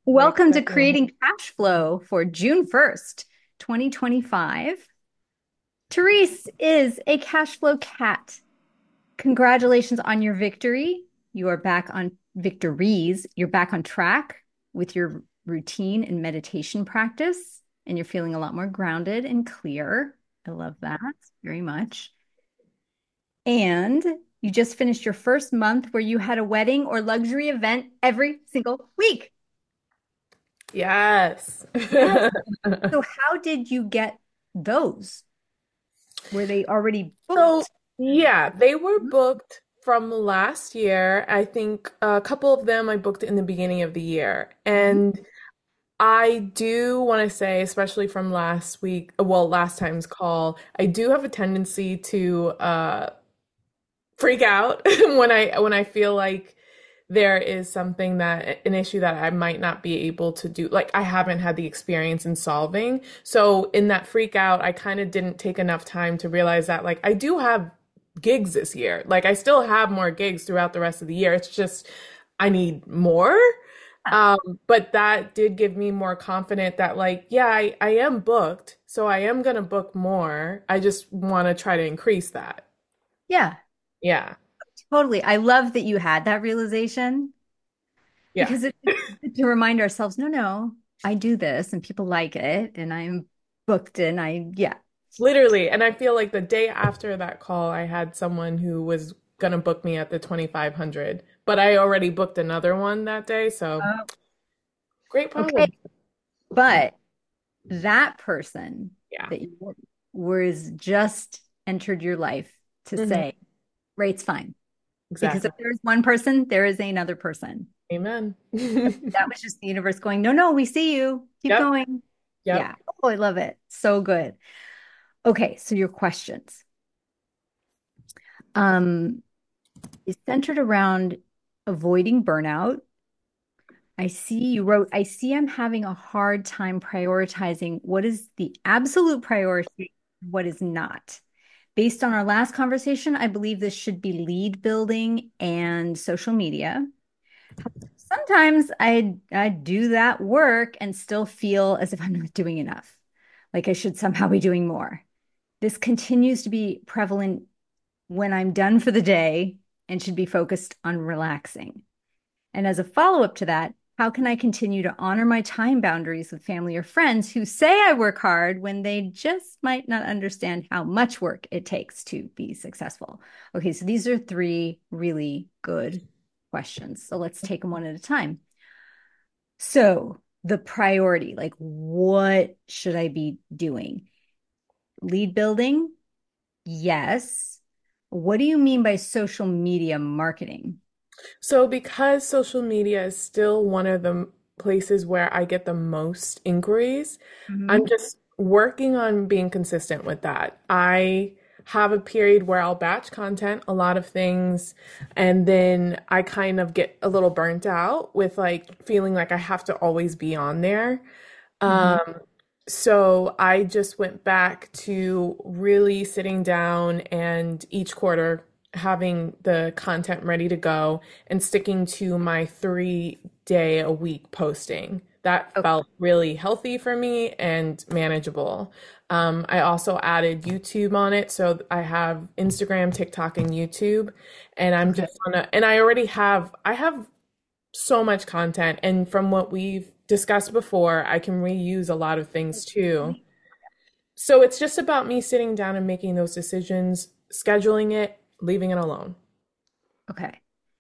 My Welcome to second. Creating Cash Flow for June 1st, 2025. Therese is a cash flow cat. Congratulations on your victory. You are back on victories. You're back on track with your routine and meditation practice, and you're feeling a lot more grounded and clear. I love that very much. And you just finished your first month where you had a wedding or luxury event every single week. Yes. Yes. So how did you get those? Were they already So, booked? yeah, they were booked from last year. I think a couple of them I booked in the beginning of the year. Mhm. And I do want to say, especially from last week, well, last time's call, I do have a tendency to freak out when I feel like there is something that an issue that I might not be able to do, like I haven't had the experience in solving. So in that freak out, I kind of didn't take enough time to realize that like I do have gigs this year. Like I still have more gigs throughout the rest of the year. It's just I need more. But that did give me more confident that like, yeah, I am booked, so I am gonna book more. I just want to try to increase that. Yeah, Yeah. totally. I love that you had that realization Yeah. because it's good to remind ourselves, no, no, I do this and people like it and I'm booked and yeah. Literally. And I feel like the day after that call, I had someone who was gonna book me at the 2500, but I already booked another one that day. So Oh, great okay. problem. But that person Yeah, that you was just entered your life to hmm, say, rate's fine. Because exactly. if there's one person, there is another person. Amen. That was just the universe going, no, no, we see you. Keep Yep. going. Yep. Yeah. Oh, I love it. So good. Okay, so your questions um is centered around avoiding burnout. I see you wrote, I see I'm having a hard time prioritizing what is the absolute priority, what is not. Based on our last conversation, I believe this should be lead building and social media. Sometimes I do that work and still feel as if I'm not doing enough. Like I should somehow be doing more. This continues to be prevalent when I'm done for the day and should be focused on relaxing. And as a follow-up to that, how can I continue to honor my time boundaries with family or friends who say I work hard when they just might not understand how much work it takes to be successful? Okay, so these are three really good questions. So let's take them one at a time. So, the priority, like what should I be doing? Lead building? Yes. What do you mean by social media marketing? So because social media is still one of the places where I get the most inquiries, I'm Mhm. just working on being consistent with that. I have a period where I'll batch content, a lot of things, and then I kind of get a little burnt out with like feeling like I have to always be on there. Mhm. Um, so I just went back to really sitting down and each quarter having the content ready to go and sticking to my 3 day a week posting. That Okay. felt really healthy for me and manageable. I also added YouTube on it. So I have Instagram, TikTok, and YouTube. And I'm Okay. just on a, and I have so much content. And from what we've discussed before, I can reuse a lot of things too. So it's just about me sitting down and making those decisions, scheduling it, leaving it alone. Okay.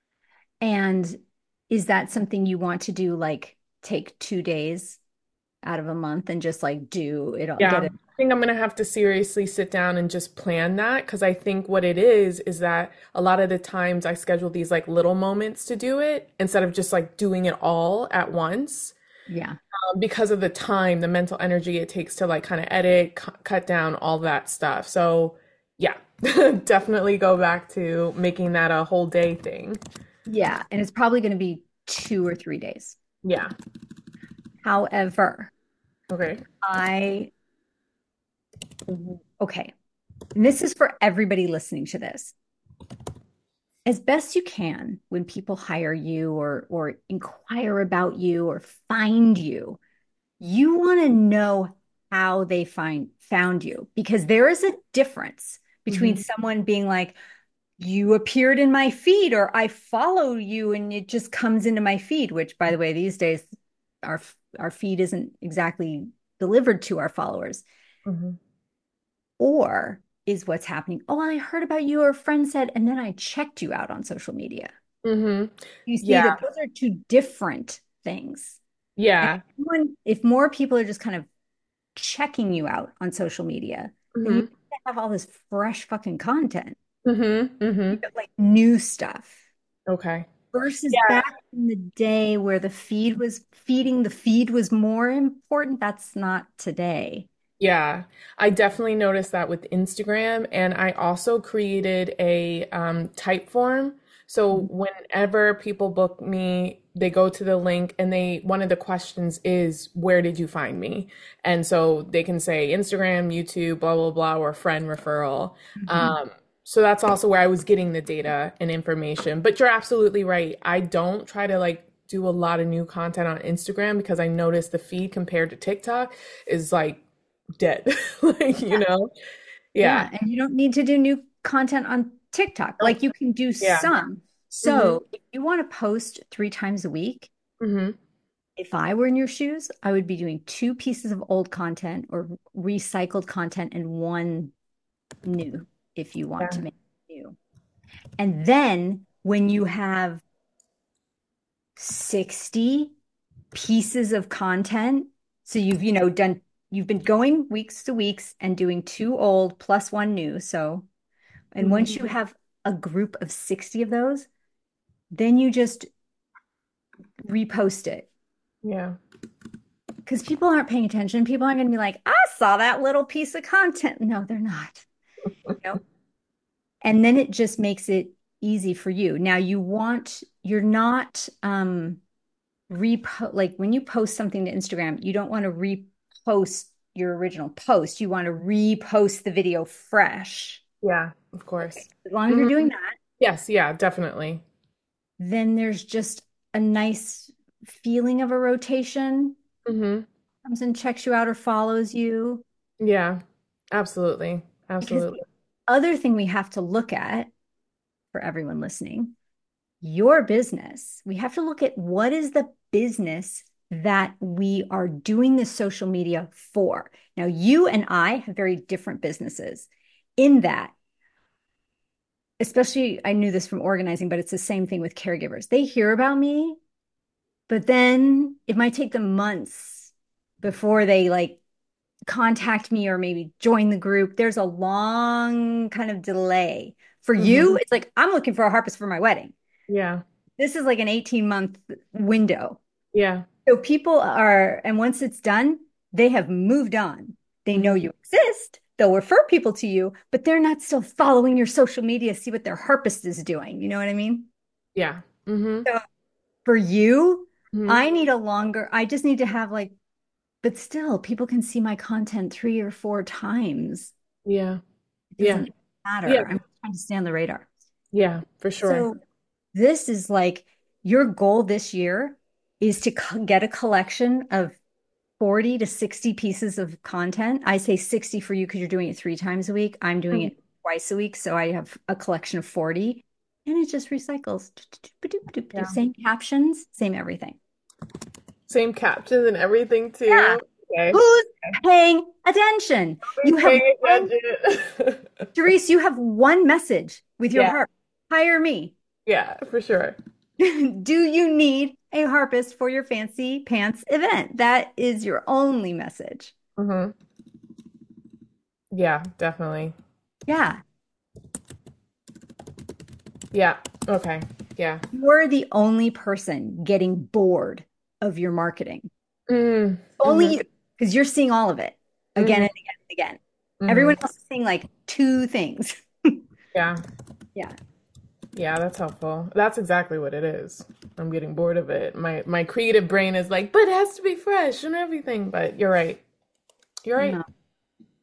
And is that something you want to do, like take 2 days out of a month and just like do it all, Yeah, get it? I think I'm gonna have to seriously sit down and just plan that because I think what it is that a lot of the times I schedule these like little moments to do it instead of just like doing it all at once. Yeah. Because of the time, the mental energy it takes to like kind of edit, cut down all that stuff. So, yeah, definitely go back to making that a whole day thing. Yeah. And it's probably going to be 2 or 3 days. Yeah. However, Okay. I, okay. And this is for everybody listening to this. as best you can when people hire you or inquire about you or find you, you want to know how they found you because there is a difference between Hmm. someone being like, you appeared in my feed or I follow you and it just comes into my feed, which by the way, these days our our feed isn't exactly delivered to our followers. Hmm. Or is what's happening. Oh, I heard about you or a friend said, and then I checked you out on social media. Hmm. You see Yeah. that those are two different things. And Yeah. if more people are just kind of checking you out on social media, then you Hmm. have all this fresh fucking content. Hmm. You Hmm. get like new stuff Okay. versus Yeah. back in the day where feeding the feed was more important. That's not today. Yeah, I definitely noticed that with Instagram, and I also created a type form. So whenever people book me, they go to the link, and they one of the questions is, "Where did you find me?" And so they can say Instagram, YouTube, blah blah blah, or friend referral. Mhm. Um, so that's also where I was getting the data and information. But you're absolutely right. I don't try to like do a lot of new content on Instagram because I noticed the feed compared to TikTok is like dead. Like, yeah. Yeah, and you don't need to do new content on TikTok. Oh, Like you can do yeah. some. Hmm. So if you want to post 3 times a week, Hmm. if I were in your shoes, I would be doing 2 pieces of old content or recycled content and one new if you want to Yeah. make new. And then when you have 60 pieces of content, so you've been going weeks to weeks and doing 2 old plus one new. So, and Hmm. once you have a group of 60 of those, then you just repost it Yeah. because people aren't paying attention. People aren't going to be like, I saw that little piece of content. No, they're not. You know? And then it just makes it easy for you. Now you're not like when you post something to Instagram, you don't want to repost your original post. You want to repost the video fresh. Yeah, of course. As long as you're Hmm. doing that, Yes, yeah, definitely. then there's just a nice feeling of a rotation. Hmm. Comes and checks you out or follows you. Yeah, absolutely. Because the Absolutely. other thing we have to look at for everyone listening, your business, we have to look at what is the business that we are doing this social media for. Now, you and I have very different businesses in that, especially I knew this from organizing, but it's the same thing with caregivers. They hear about me, but then it might take them months before they like contact me or maybe join the group. There's a long kind of delay. For Hmm. you, it's like, I'm looking for a harpist for my wedding. Yeah. This is like an 18-month window. Yeah. So people are, and once it's done, they have moved on. They know Hmm. you exist. They'll refer people to you, but they're not still following your social media, see what their harpist is doing. You know what I mean? Yeah. Hmm. So for you, Hmm. I just need to have like, but still, people can see my content 3 or 4 times. Yeah. It Yeah. doesn't Yeah. matter. I'm trying to stay on the radar. Yeah, for sure. So this is like your goal this year is to get a collection of 40 to 60 pieces of content. I say 60 for you because you're doing it 3 times a week. I'm doing Mhm. it twice a week. So I have a collection of 40 and it just recycles. Yeah. Same captions, same everything. Same captions and everything Yeah. too. Okay. Who's paying attention? You Who's have paying one, attention? Therese, you have one message with your Yeah. heart. Hire me. Yeah, for sure. Do you need a harpist for your fancy pants event? That is your only message. Hmm. Yeah, definitely. Yeah. Yeah. Okay. Yeah. You're the only person getting bored of your marketing. Mm, Only hmm. you, because you're seeing all of it again Hmm. and again and again. Hmm. Everyone else is seeing like 2 things. Yeah. Yeah. Yeah, that's helpful. That's exactly what it is. I'm getting bored of it. My creative brain is like, but it has to be fresh and everything. But you're right. You're right. No.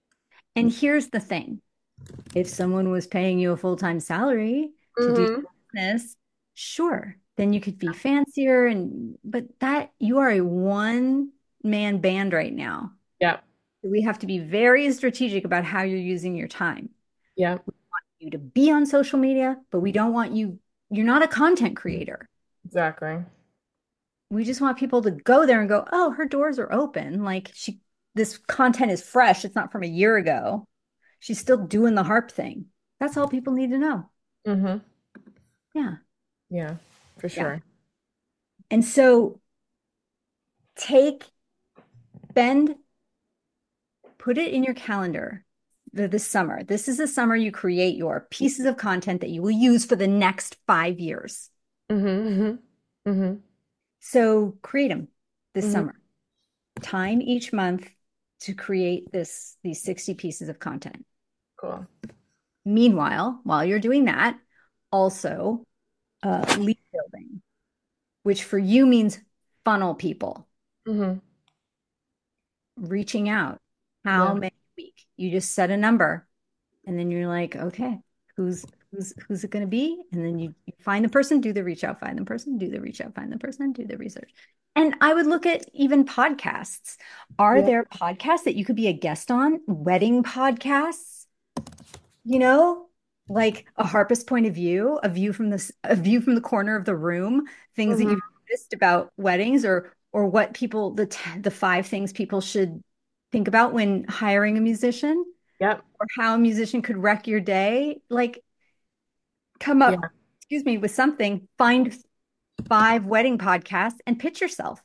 And here's the thing. If someone was paying you a full-time salary to do Hmm. business, sure, then you could be fancier but that you are a one man band right now. Yeah. We have to be very strategic about how you're using your time. Yeah. You to be on social media, but we don't want you, you're not a content creator. Exactly. We just want people to go there and go, oh, her doors are open. Like this content is fresh. It's not from a year ago. She's still doing the harp thing. That's all people need to know. Mm-hmm. Yeah. Yeah, for Yeah. sure. And so take, spend, put it in your calendar this summer. This is the summer you create your pieces of content that you will use for the next 5 years. Mm-hmm. Mm-hmm. So create them this Mm-hmm. summer. Time each month to create these 60 pieces of content. Cool. Meanwhile, while you're doing that, also lead building, which for you means funnel people, Mm-hmm. reaching out. How Yeah. many a week? You just set a number, and then you're like, okay, who's it going to be? And then you find the person, do the reach out, find the person, do the reach out, find the person, do the research. And I would look at even podcasts. Are Yeah. there podcasts that you could be a guest on? Wedding podcasts, you know, like a harpist point of view, a view from the corner of the room, things that Mm-hmm. you've noticed about weddings or what people the five things people should think about when hiring a musician Yep. or how a musician could wreck your day. Like come Yeah. up, excuse me, with something, find five wedding podcasts and pitch yourself.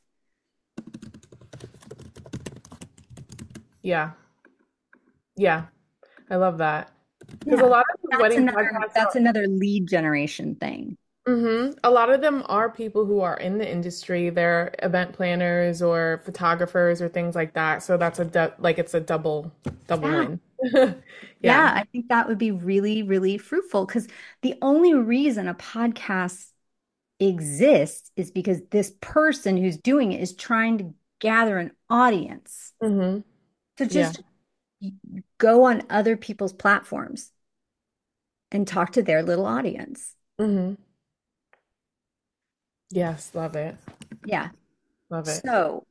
Yeah. Yeah. I love that. Because a Yeah. lot of the wedding podcasts That's are, another lead generation thing. a lot of them are people who are in the industry. They're event planners or photographers or things like that. So that's like it's a double Yeah. win. Yeah. Yeah, I think that would be really, really fruitful because the only reason a podcast exists is because this person who's doing it is trying to gather an audience. Hmm. So Yeah. just go on other people's platforms and talk to their little audience. Hmm. Yes, love it. Yeah. Love it. So,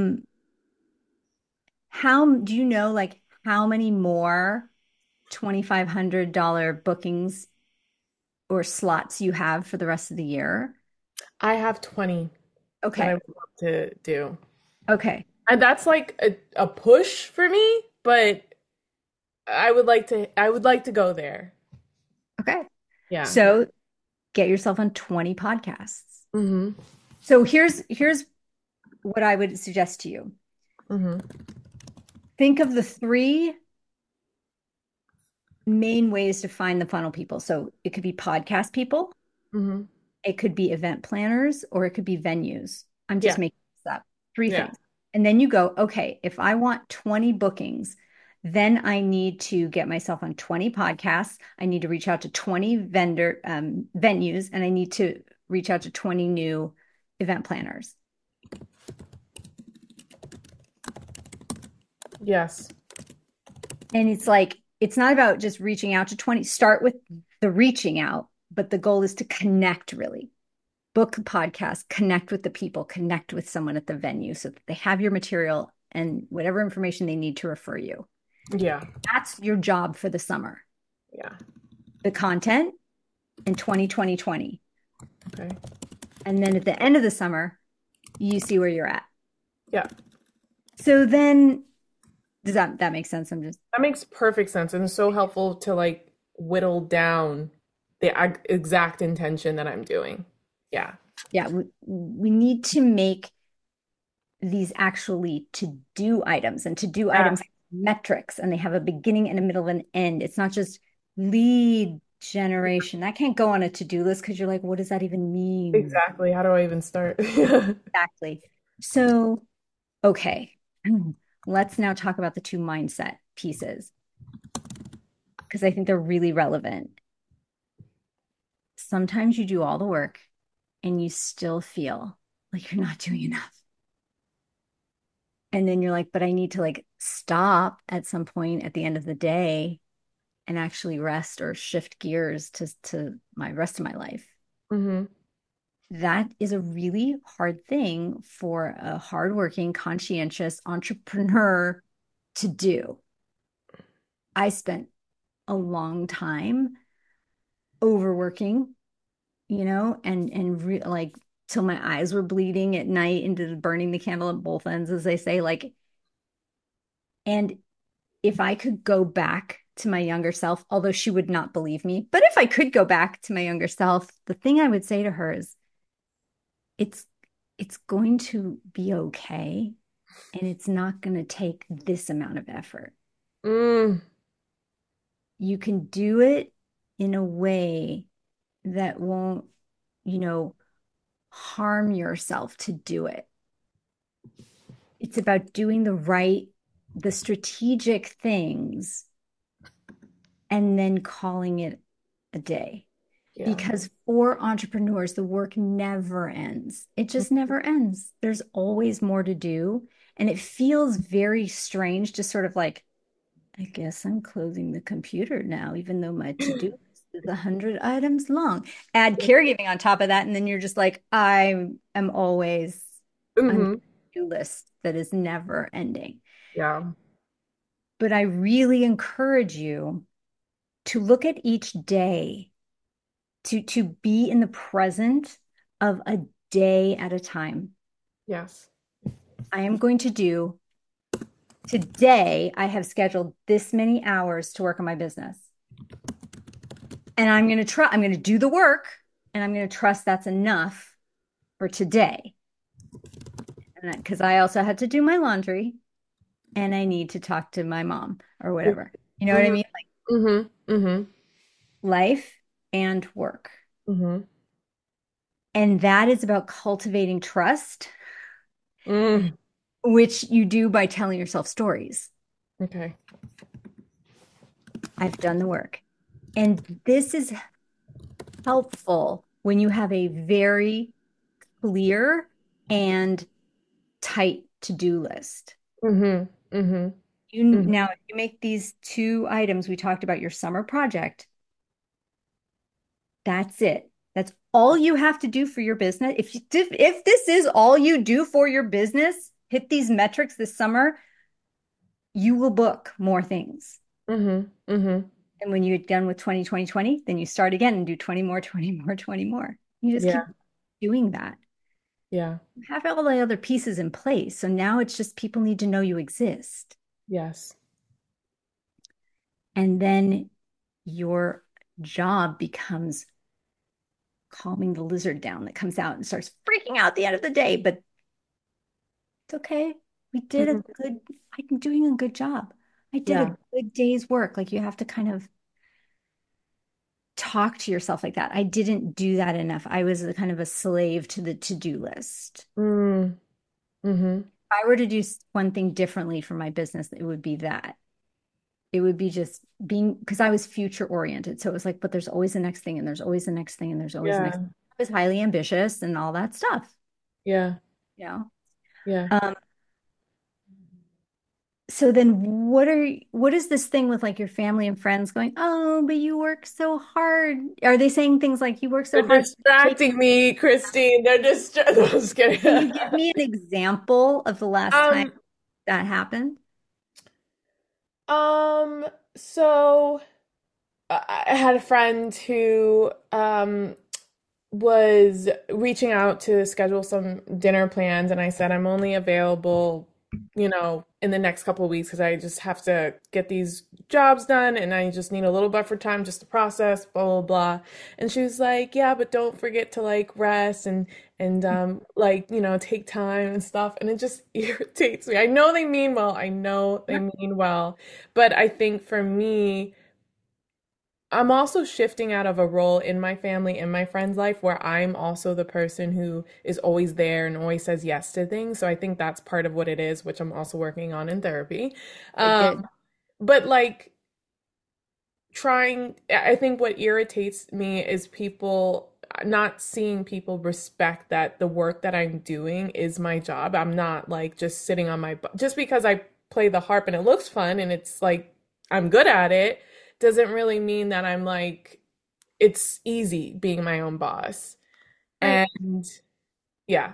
how do you know like how many more $2,500 bookings or slots you have for the rest of the year? I have 20 that I Okay. would love to do. Okay. And that's like a push for me, but I would like to go there. Okay. Yeah. So get yourself on 20 podcasts. Hmm. So here's what I would suggest to you. Hmm. Think of the three main ways to find the funnel people. So it could be podcast people, Hmm. it could be event planners, or it could be venues. I'm just Yeah. making this up. Three Yeah. things. And then you go, okay, if I want 20 bookings, then I need to get myself on 20 podcasts. I need to reach out to 20 venues, and I need to reach out to 20 new event planners. Yes. And it's like, it's not about just reaching out to 20. Start with the reaching out, but the goal is to connect really. Book a podcast, connect with the people, connect with someone at the venue so that they have your material and whatever information they need to refer you. Yeah. That's your job for the summer. Yeah. The content in 2020. Okay. And then at the end of the summer, you see where you're at. Yeah. So then does that make sense? That makes perfect sense and it's so helpful to like whittle down the exact intention that I'm doing. Yeah. Yeah, we need to make these actually to do items and to do Yeah. items metrics and they have a beginning and a middle and an end. It's not just lead generation. That can't go on a to-do list because you're like, what does that even mean? Exactly. How do I even start? Exactly. So, okay, let's now talk about the two mindset pieces because I think they're really relevant. Sometimes you do all the work and you still feel like you're not doing enough. And then you're like, but I need to like stop at some point at the end of the day and actually rest or shift gears to my rest of my life. Mm-hmm. That is a really hard thing for a hardworking, conscientious entrepreneur to do. I spent a long time overworking, like till my eyes were bleeding at night into burning the candle at both ends, as they say. Like, and if I could go back to my younger self, although she would not believe me, but if I could go back to my younger self, the thing I would say to her is, it's it's going to be okay, and it's not going to take this amount of effort. Mm. You can do it in a way that won't, you know, harm yourself to do it. It's about doing the strategic things and then calling it a day. Yeah. Because for entrepreneurs, the work never ends. It just never ends. There's always more to do. And it feels very strange to sort of like, I guess I'm closing the computer now, even though my to-do list is 100 items long. Add caregiving on top of that, and then you're just like, I am always on a Mm-hmm. to-do list that is never ending. Yeah. But I really encourage you to look at each day, to be in the present of a day at a time. Yes. I am going to do today, I have scheduled this many hours to work on my business. And I'm going to do the work, and I'm going to trust that's enough for today. And because I also had to do my laundry, and I need to talk to my mom or whatever. You know what I Mm-hmm. mean? Like Mm-hmm. Mm-hmm. life and work. Mm-hmm. And that is about cultivating trust, Mm. which you do by telling yourself stories. Okay. I've done the work. And this is helpful when you have a very clear and tight to-do list. Mm-hmm. Mm-hmm. Mm-hmm. Now, if you make these two items, we talked about your summer project, that's it. That's all you have to do for your business. If this is all you do for your business, hit these metrics this summer, you will book more things. Mm-hmm. Mm-hmm. And when you're done with 20, then you start again and do 20 more, 20 more, 20 more. You just Yeah. keep doing that. Yeah. You have all the other pieces in place. So now it's just people need to know you exist. Yes. And then your job becomes calming the lizard down that comes out and starts freaking out at the end of the day. But it's okay. We did a Mm-hmm. good, I'm doing a good job. I did Yeah. a good day's work. Like you have to kind of talk to yourself like that. I didn't do that enough. I was a kind of a slave to the to-do list. Mm. Mm-hmm. If I were to do one thing differently for my business, it would be that. It would be just being, because I was future oriented. So it was like, but there's always the next thing, and there's always the next thing, and there's always the next. Yeah. I was highly ambitious and all that stuff, Yeah. you know. Yeah. Um, so then what is this thing with like your family and friends going, oh, but you work so hard? Are they saying things like you work so They're hard? distracting me, Christine. They're just I was Can kidding. you give me an example of the last time Um, that happened? um, so I had a friend who was reaching out to schedule some dinner plans, and I said I'm only available, in the next couple of weeks because I just have to get these jobs done and I just need a little buffer time just to process, blah blah blah. And she was like, "Yeah, but don't forget to like rest and like, take time and stuff." And it just irritates me. I know they mean well. I know they mean well, but I think for me, I'm also shifting out of a role in my family, in my friend's life, where I'm also the person who is always there and always says yes to things. So I think that's part of what it is, which I'm also working on in therapy. Okay, good. But like I think what irritates me is people not seeing people respect that the work that I'm doing is my job. I'm not like just sitting on just because I play the harp and it looks fun and it's like I'm good at it doesn't really mean that I'm like it's easy being my own boss. Right. And yeah.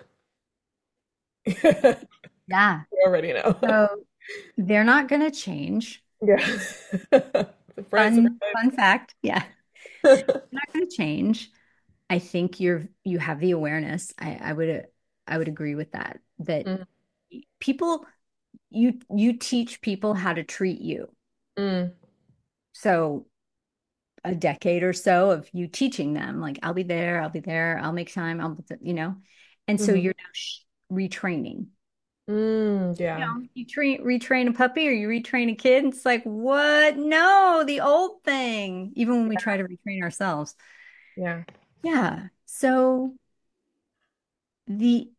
You Yeah. already know. So they're not going to change. Yeah. Surprise, Fun fact. Yeah. surprise. They're not going to change. I think you have the awareness. I would agree with that. That Mm, people you teach people how to treat you. mm, So a decade or so of you teaching them, like, I'll be there, I'll make time, And so mhm, you're now retraining. yeah. Retrain a puppy or you retrain a kid. It's like, what? No, the old thing. Even when we try to retrain ourselves. Yeah. Yeah. So the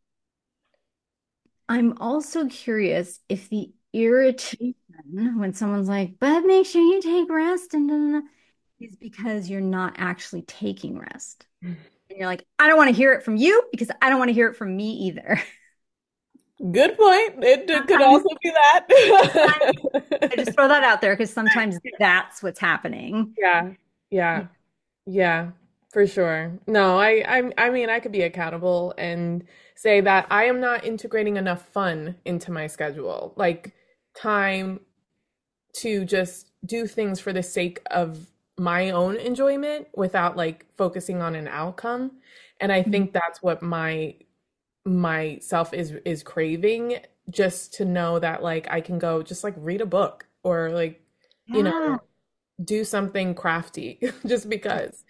I'm also curious if the irritation when someone's like, but make sure you take rest and da, da, da," is because you're not actually taking rest. And you're like, I don't want to hear it from you because I don't want to hear it from me either. Good point. It could Sometimes, also be sometimes I that. just throw that out there because sometimes that's what's happening. Yeah. Yeah. Yeah, for sure. No, I mean, I could be accountable and say that I am not integrating enough fun into my schedule. Like time to just do things for the sake of my own enjoyment without like focusing on an outcome. And I think that's what myself is craving, just to know that like I can go just like read a book or like, you Yeah. know, do something crafty just because.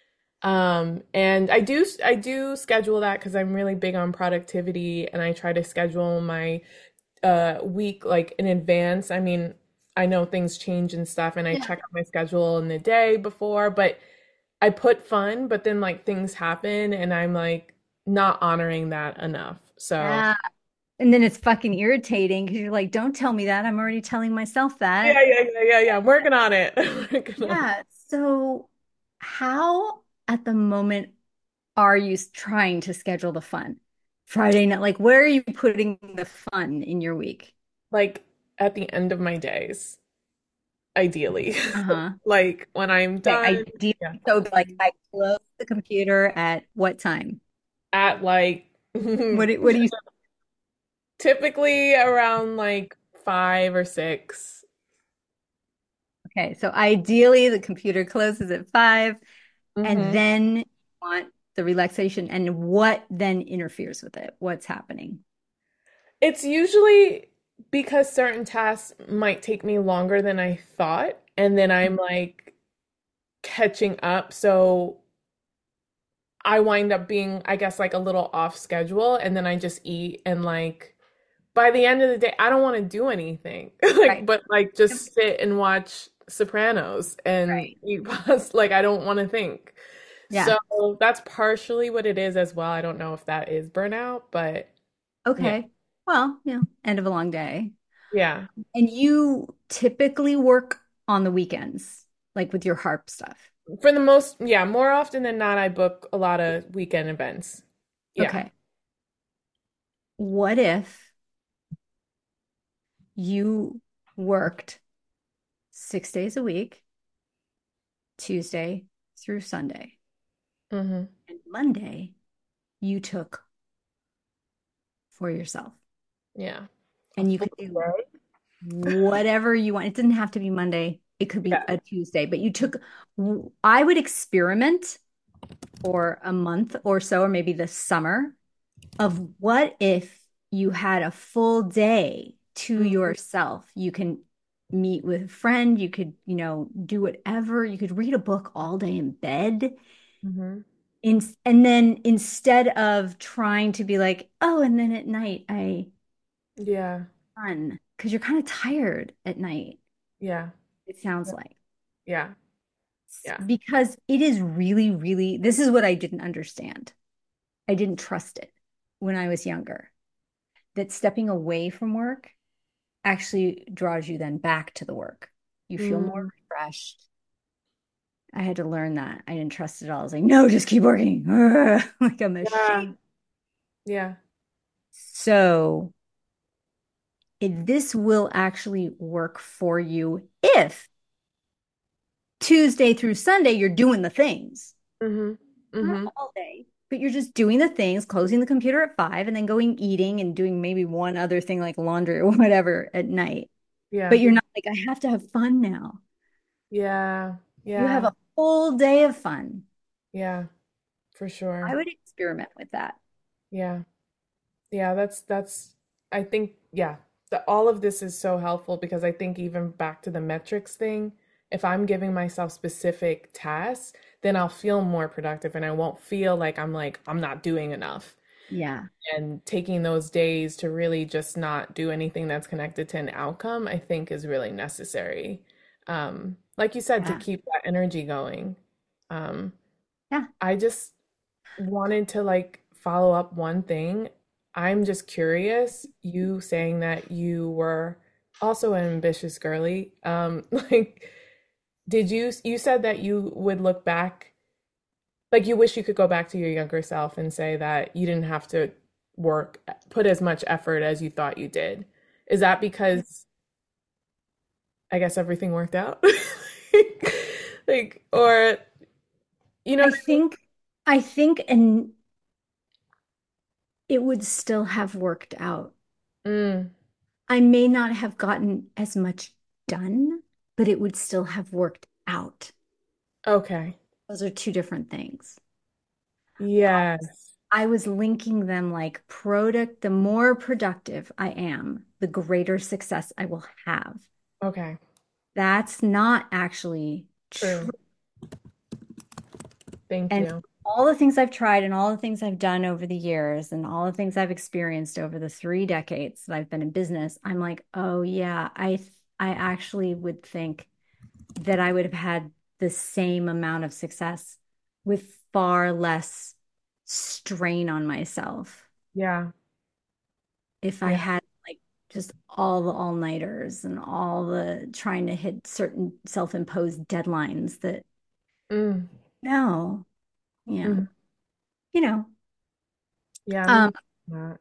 And I do schedule that because I'm really big on productivity and I try to schedule my week like in advance. I mean, I know things change and stuff and I Yeah. check out my schedule in the day before, but I put fun, but then like things happen and I'm like not honoring that enough. So Yeah. And then it's fucking irritating because you're like, don't tell me that. I'm already telling myself that. yeah. I'm working on it. Working on it. Yeah. So, how at the moment are you trying to schedule the fun? Friday night, like, where are you putting the fun in your week? Like at the end of my days, ideally. Uh-huh. Like when I'm Okay, done. ideally, Yeah. so like I close the computer at what time? At like What do you typically around like 5 or 6. Okay, so ideally the computer closes at 5 and Hmm. then you want the relaxation and what then interferes with it? What's happening? It's usually because certain tasks might take me longer than I thought, and then I'm like catching up. So I wind up being, I guess, like a little off schedule, and then I just eat and like by the end of the day, I don't want to do anything. Like, Right. but like just sit and watch Sopranos and Right. eat pasta. Like I don't want to think. Yeah. So that's partially what it is as well. I don't know if that is burnout, but yeah. Okay. Well, end of a long day. Yeah. And you typically work on the weekends, like with your harp stuff. For the most, yeah, more often than not, I book a lot of weekend events. Yeah. Okay. What if you worked 6 days a week, Tuesday through Sunday, Hmm. and Monday you took for yourself? Yeah. A And you full could do day. whatever you want. It didn't have to be Monday. It could be Yeah. a Tuesday, but I would experiment for a month or so, or maybe the summer, of what if you had a full day to yourself. You can meet with a friend, you could, do whatever. You could read a book all day in bed. Hmm. And then instead of trying to be like, oh, and then at night I Yeah. run, because you're kind of tired at night, Yeah. it sounds like. Yeah. Yeah. Because it is really, really, this is what I didn't understand. I didn't trust it when I was younger, that stepping away from work actually draws you then back to the work. You feel more Mm, refreshed. I had to learn that. I didn't trust it all. I was like, no, just keep working like a yeah. machine. Yeah. So this will actually work for you if Tuesday through Sunday, you're doing the things. Mm-hmm. Not Mm-hmm. all day, but you're just doing the things, closing the computer at 5 and then going eating and doing maybe one other thing like laundry or whatever at night. But Yeah. you're not like, I have to have fun now. Yeah. You have Yeah. a full day of fun. Yeah. For I sure. would experiment with that. Yeah. Yeah, that's I think yeah, all of this is so helpful because I think even back to the metrics thing, if I'm giving myself specific tasks, then I'll feel more productive and I won't feel like I'm not doing enough. Yeah. And taking those days to really just not do anything that's connected to an outcome, I think is really necessary. Like you said, to Yeah. keep that energy going. Um, Yeah. I just wanted to follow up one thing. I'm just curious, you saying that you were also an ambitious girly. Like, you said that you would look back, like you wish you could go back to your younger self and say that you didn't have to put as much effort as you thought you did. Is that because I guess everything worked out? Like, or you know I what I think, I think, and it would still have worked out. mean? I may not have gotten as much done, but it would still have worked out. Okay. Those are two different things. Yes. I was linking them like the more productive I am, the greater success I will have. Okay. That's not actually true. True. Thank And you. all the things I've tried and all the things I've done over the years and all the things I've experienced over the 3 decades that I've been in business, I'm like, oh yeah, I actually would think that I would have had the same amount of success with far less strain on myself Yeah. if I Yeah. had like just all the all-nighters and all the trying to hit certain self-imposed deadlines that Mm. no, yeah, Mhm. you know. Yeah, I'm Um, not.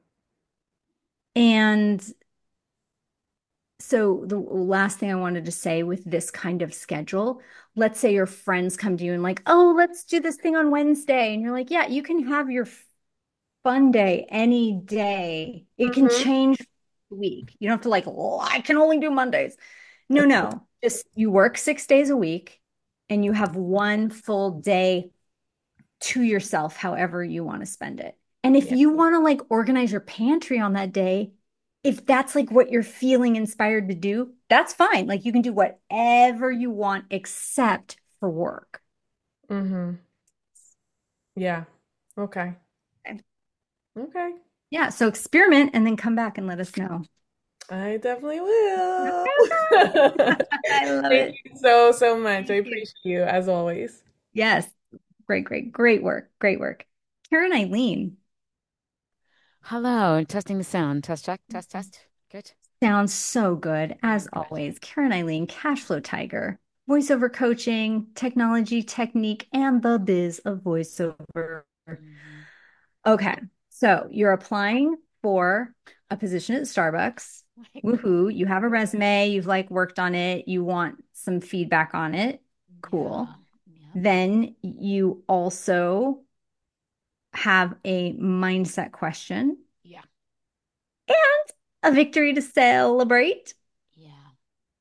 and so the last thing I wanted to say with this kind of schedule, let's say your friends come to you and like, oh, let's do this thing on Wednesday. And you're like, yeah, you can have your fun day any day. It can Hmm. change the week. You don't have to like, oh, I can only do Mondays. No, no. Just you work 6 days a week and you have one full day to yourself, however you want to spend it. And if Yeah. you want to like organize your pantry on that day, if that's like what you're feeling inspired to do, that's fine. Like you can do whatever you want except for work. Hmm. Yeah. Okay. Okay. Okay. Yeah. So experiment and then come back and let us know. I definitely will. I love Thank it. you so, so much. I Thank you. appreciate you as always. Yes. Great, great, great work. Great work. Karen Eileen Hello, testing the sound. Test check, test, test. Good. sounds so good, Oh, as good. always. Karen Eileen, Cashflow Tiger, voiceover coaching, technology, technique, and the biz of voiceover. Hmm. Okay. So you're applying for a position at Starbucks. Woohoo. You have a resume. You've like worked on it. You want some feedback on it. Cool. Yeah. Yep. Then you also have a mindset question Yeah. and a victory to celebrate. Yeah.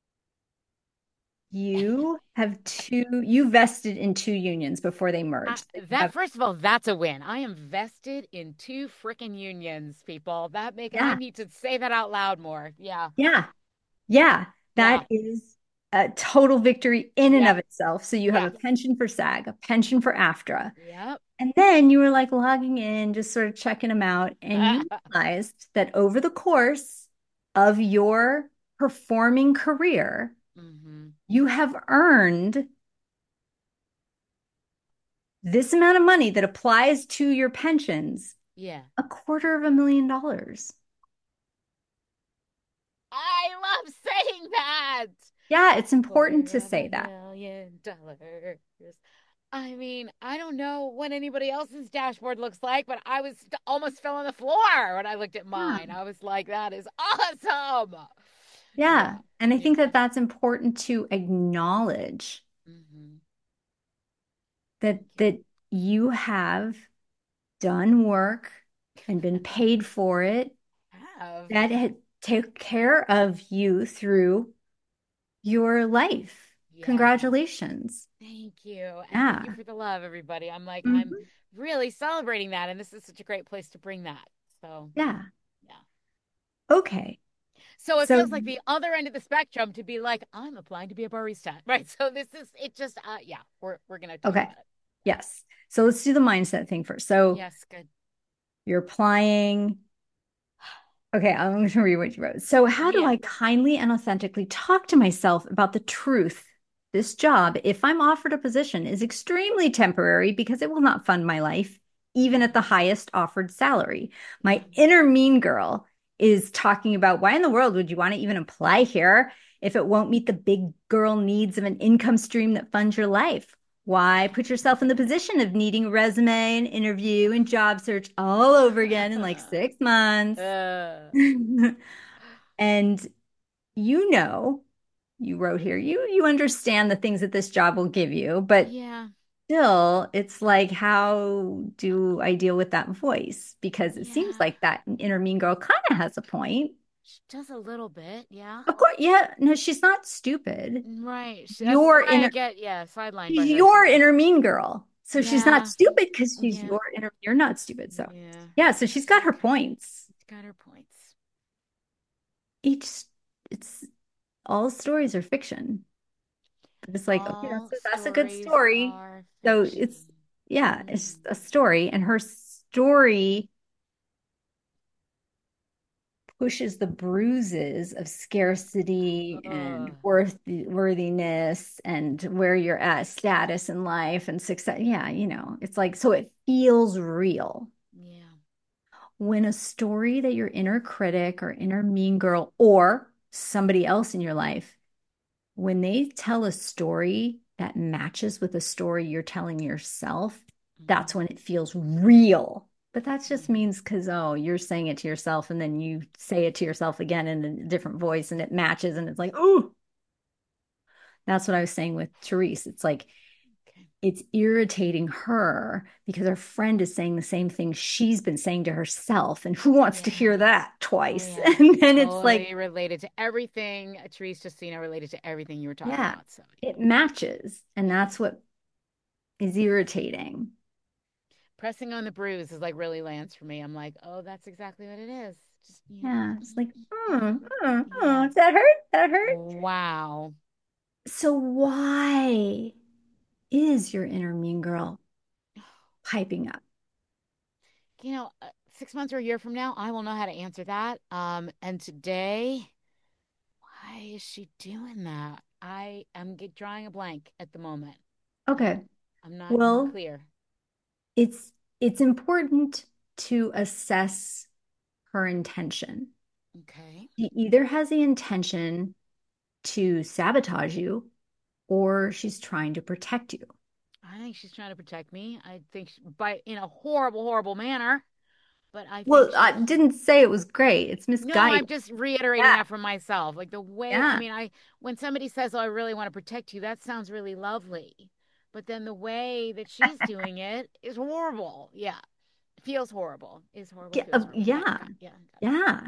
You vested in two unions before they I, merged. So you that have, first of all, that's a win. I am vested in two freaking unions, people. I yeah, need to say that out loud more. Yeah. yeah, yeah. Yeah. That is a total victory in and Yep. of itself. So you have a Yes. pension for SAG, a pension for AFTRA. Yep. And then you were like logging in, just sort of checking them out, and you realized that over the course of your performing career, Hmm. you have earned this amount of money that applies to your pensions, Yeah. $250,000. I love saying that. Yeah, it's important Quarter to of a say that. million dollars. I mean, I don't know what anybody else's dashboard looks like, but I was almost fell on the floor when I looked at Yeah. mine. I was like, that is awesome. Yeah. Yeah. And I Yeah. think that that's important to acknowledge. Hmm. that you have done work and been paid for it, Have. that had take care of you through your life. Yeah. Congratulations. Thank you. And thank you Yeah. for the love, everybody. I'm Mhm. really celebrating that. And this is such a great place to bring that. So, Yeah. yeah. Okay. So it So feels like the other end of the spectrum to be like, I'm applying to be a barista. Right. So this is it just yeah, we're gonna talk okay. about it. Yes. So let's do the mindset thing first. So Yes, good. you're applying. Okay, I'm going to read what you wrote. So, how do Yeah. I kindly and authentically talk to myself about the truth? This job, if I'm offered a position, is extremely temporary because it will not fund my life, even at the highest offered salary. My Mhm. inner mean girl is talking about why in the world would you want to even apply here if it won't meet the big girl needs of an income stream that funds your life? Why put yourself in the position of needing a resume and interview and job search all over again in like 6 months? uh, And you know, you wrote here, you understand the things that this job will give you, but yeah. still, it's like, how do I deal with that voice? Because it seems Yeah. like that inner mean girl kind of has a point. She does a little bit, yeah. Of course, yeah, no, she's not stupid. Right. That's Your what I inner, get, yeah, sidelined by she's her. your She's inner mean girl. So she's not yeah. stupid because she's Yeah. your inner, you're not stupid. So Yeah. yeah, so she's got her Okay. points. It's got her points. Each, it's all stories are fiction. It's like, okay, All that's a good stories story. are So fiction. it's, yeah, it's Mm. a story. And her story pushes the bruises of scarcity and Ugh. worthiness and where you're at, status in life and success. Yeah, it's like, so it feels real. Yeah. When a story that your inner critic or inner mean girl or somebody else in your life, when they tell a story that matches with a story you're telling yourself, that's Hmm. when it feels real. But that just Yeah. means because, oh, you're saying it to yourself and then you say it to yourself again in a different voice and it matches and it's like, oh, that's what I was saying with Therese. It's like, Okay. it's irritating her because her friend is saying the same thing she's been saying to herself. And who wants to Yeah. hear that Oh twice? yeah. And then it's like, Totally related to everything. Therese Justina related to everything you were talking yeah, about. So it matches. And that's what is irritating. pressing on the bruise is like really lands for me. I'm like, oh, that's exactly what it is. Just yeah. Yeah, it's like, Yeah. that hurt? That hurt? Wow. So why is your inner mean girl piping up? You know, 6 months or a year from now, I will know how to answer that. And today, why is she doing that? I am drawing a blank at the moment. Okay, I'm not well, clear. it's it's important to assess her intention. Okay. She either has the intention to sabotage you or she's trying to protect you. I think she's trying to protect me. I think by in a horrible, horrible manner. But I think Well, I she's didn't say it was great. It's no, misguided. I'm just reiterating Yeah, that for myself. Like the way, I yeah, mean, when somebody says, "Oh, I really want to protect you," that sounds really lovely. But then the way that she's doing it is horrible. Yeah. Feels horrible. Is horrible, yeah, feels horrible. Yeah, yeah, yeah, got it. yeah.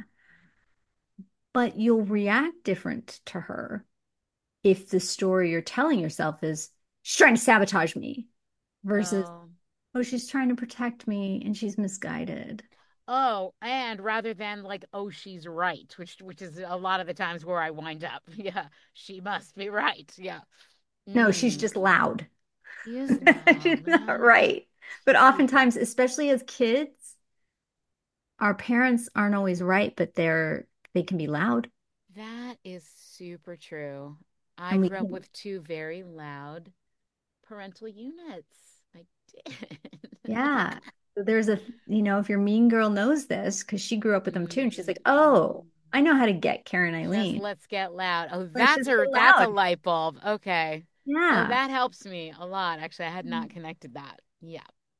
But you'll react different to her if the story you're telling yourself is she's trying to sabotage me versus, Oh. oh, she's trying to protect me and she's misguided. Oh, and rather than like, oh, she's right, which is a lot of the times where I wind up. Yeah, she must be right. Yeah. No, she's Mm. just loud. She is loud. She's not right. But She oftentimes, especially as kids, our parents aren't always right, but they can be loud. that is super true. I And we grew up can, with two very loud parental units. I did. yeah. So there's if your mean girl knows this, because she grew up with them too, and she's Mm, like, oh, mm. I know how to get Karen Just Eileen. let's get loud. Oh, Let's just get that's a loud. light bulb. Okay. Oh, Yeah. that helps me a lot. Actually, I had not connected that. Yeah.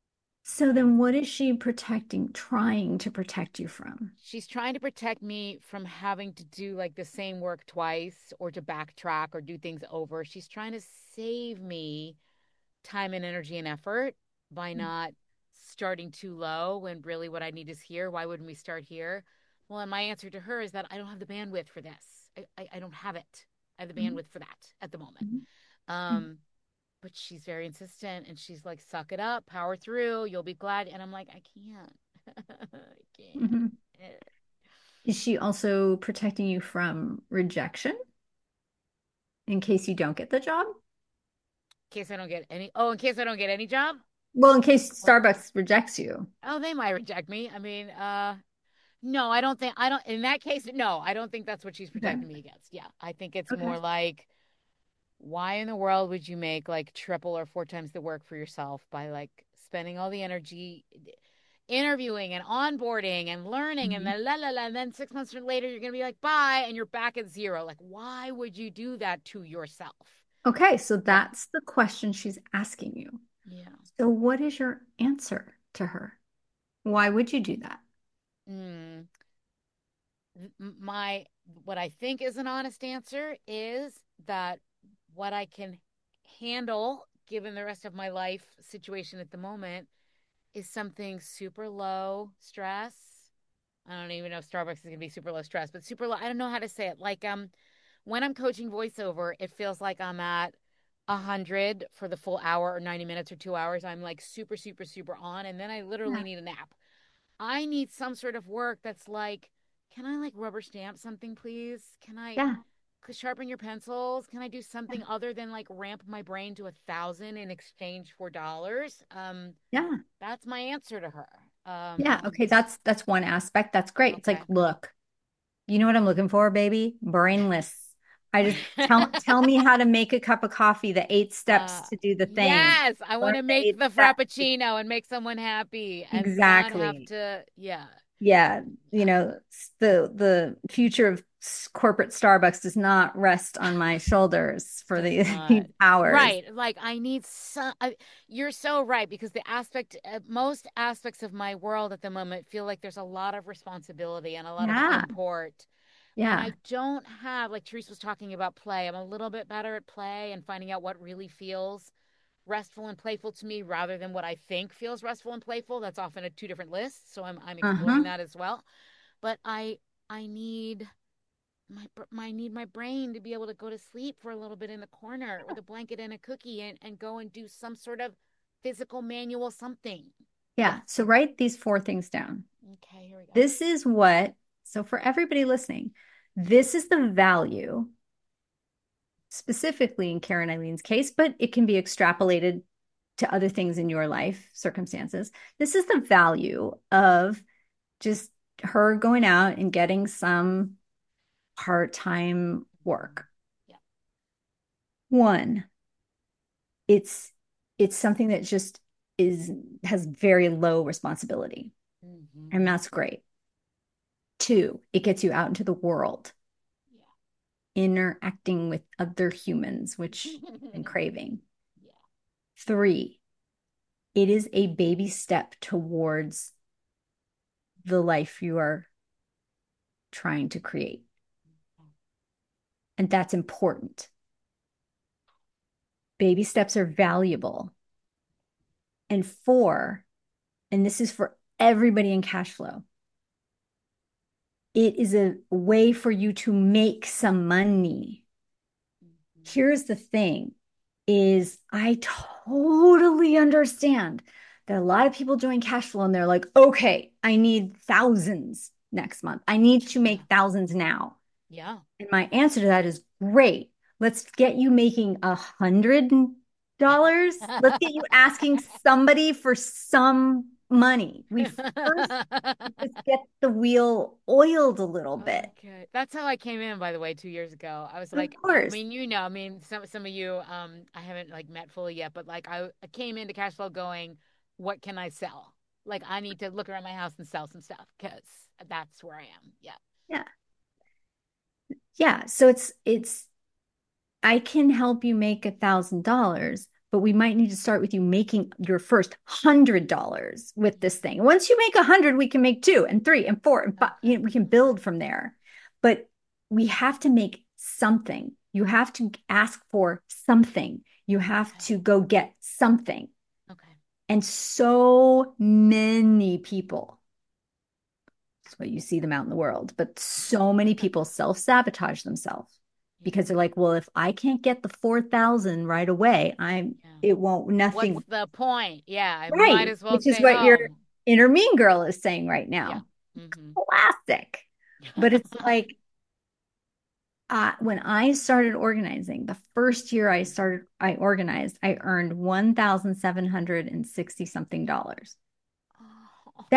So then what is she protecting, trying to protect you from? She's trying to protect me from having to do like the same work twice or to backtrack or do things over. She's trying to save me time and energy and effort by not starting too low when really what I need is here. Why wouldn't we start here? Well, and my answer to her is that I don't have the bandwidth for this. I don't have it. I have the Mhm. bandwidth for that at the moment. Mhm. Um, but she's very insistent and she's like, suck it up, power through, you'll be glad. And I'm like, I can't. I can't. Mhm. Is she also protecting you from rejection in case you don't get the job? In case I don't get any, oh, in case I don't get any job. Well, in case Or, Starbucks rejects you. oh, they might reject me. I mean, no, I don't, in that case, no, I don't think that's what she's Okay. protecting me against. Yeah. I think it's Okay. more like, why in the world would you make like triple or four times the work for yourself by like spending all the energy interviewing and onboarding and learning and Mhm. then la la la, and then 6 months later you're gonna be like bye and you're back at zero. Like, why would you do that to yourself? Okay, so Yeah, that's the question she's asking you. yeah. So what is your answer to her? Why would you do that? Mm. My what I think is an honest answer is that what I can handle given the rest of my life situation at the moment is something super low stress. I don't even know if Starbucks is gonna be super low stress, but super low. I don't know how to say it. Like when I'm coaching voiceover, it feels like I'm at 100 for the full hour or 90 minutes or 2 hours. I'm like super, super, super on, and then I literally Yeah. need a nap. I need some sort of work that's like, can I like rubber stamp something, please? Can I Yeah. sharpen your pencils? Can I do Yeah. something other than like ramp my brain to 1,000 in exchange for dollars? Yeah. That's my answer to her. Yeah. Okay, that's one aspect. That's great. It's like, Okay. look, you know what I'm looking for, baby? Brainless. I just tell me how to make a cup of coffee, the 8 steps Uh, to do the thing. yes, I Learn want to the make eight the steps. frappuccino and make someone happy and not have Exactly. to, yeah, Yeah, yeah. the future of corporate Starbucks does not rest on my shoulders for Does these not. hours. Right. Like I need some you're so right because the aspect most aspects of my world at the moment feel like there's a lot of responsibility and a lot of Yeah, import. And yeah, I don't have, like Therese was talking about play. I'm a little bit better at play and finding out what really feels restful and playful to me rather than what I think feels restful and playful. That's often a two different lists. So I'm exploring uh-huh. that as well. But I need I need my brain to be able to go to sleep for a little bit in the corner with a blanket and a cookie and go and do some sort of physical manual something. Yeah. So write these four things down. Okay, here we go. This is what, so for everybody listening, this is the value specifically in Karen Eileen's case, but it can be extrapolated to other things in your life, circumstances. This is the value of just her going out and getting some part-time Mhm. work. Yeah. One, it's it's something that just is has very low responsibility, and Hmm. that's great. Two, it gets you out into the world, interacting with other humans, which Yeah. you've been craving. Yeah. Three, it is a baby step towards the life you are trying to create. And that's important. Baby steps are valuable. And four, and this is for everybody in cash flow, it is a way for you to make some money. Mhm. Here's the thing is I totally understand that a lot of people join cash flow and they're like, okay, I need thousands next month. I need to make Yeah. thousands now. Yeah. And my answer to that is great. Let's get you making $100. Let's get you asking somebody for some money. We first just get the wheel oiled a little bit. Okay. That's how I came in, by the way, 2 years ago. I was Of like, I course. mean, you know, I mean, some of you, I haven't like met fully yet, but like I came into cash flow going, what can I sell? Like I need to look around my house and sell some stuff because that's where I am. Yeah. Yeah. Yeah. So it's I can help you make $1,000, but we might need to start with you making your first $100 with this thing. Once you make 100, we can make two and three and four and five. You know, we can build from there. But we have to make something. You have to ask for something. You have to go get something. Okay. And so many people, that's why you see them out in the world, but so many people self-sabotage themselves because they're like, well, if I can't get the 4,000 right away, Yeah. it won't, nothing. What's the point? Yeah, I might Right. as well Which is stay what your home. inner mean girl is saying right Yeah. now. Mm-hmm. Classic. But it's like, when I started organizing, the first year I organized, I earned 1,760 something dollars. Oh,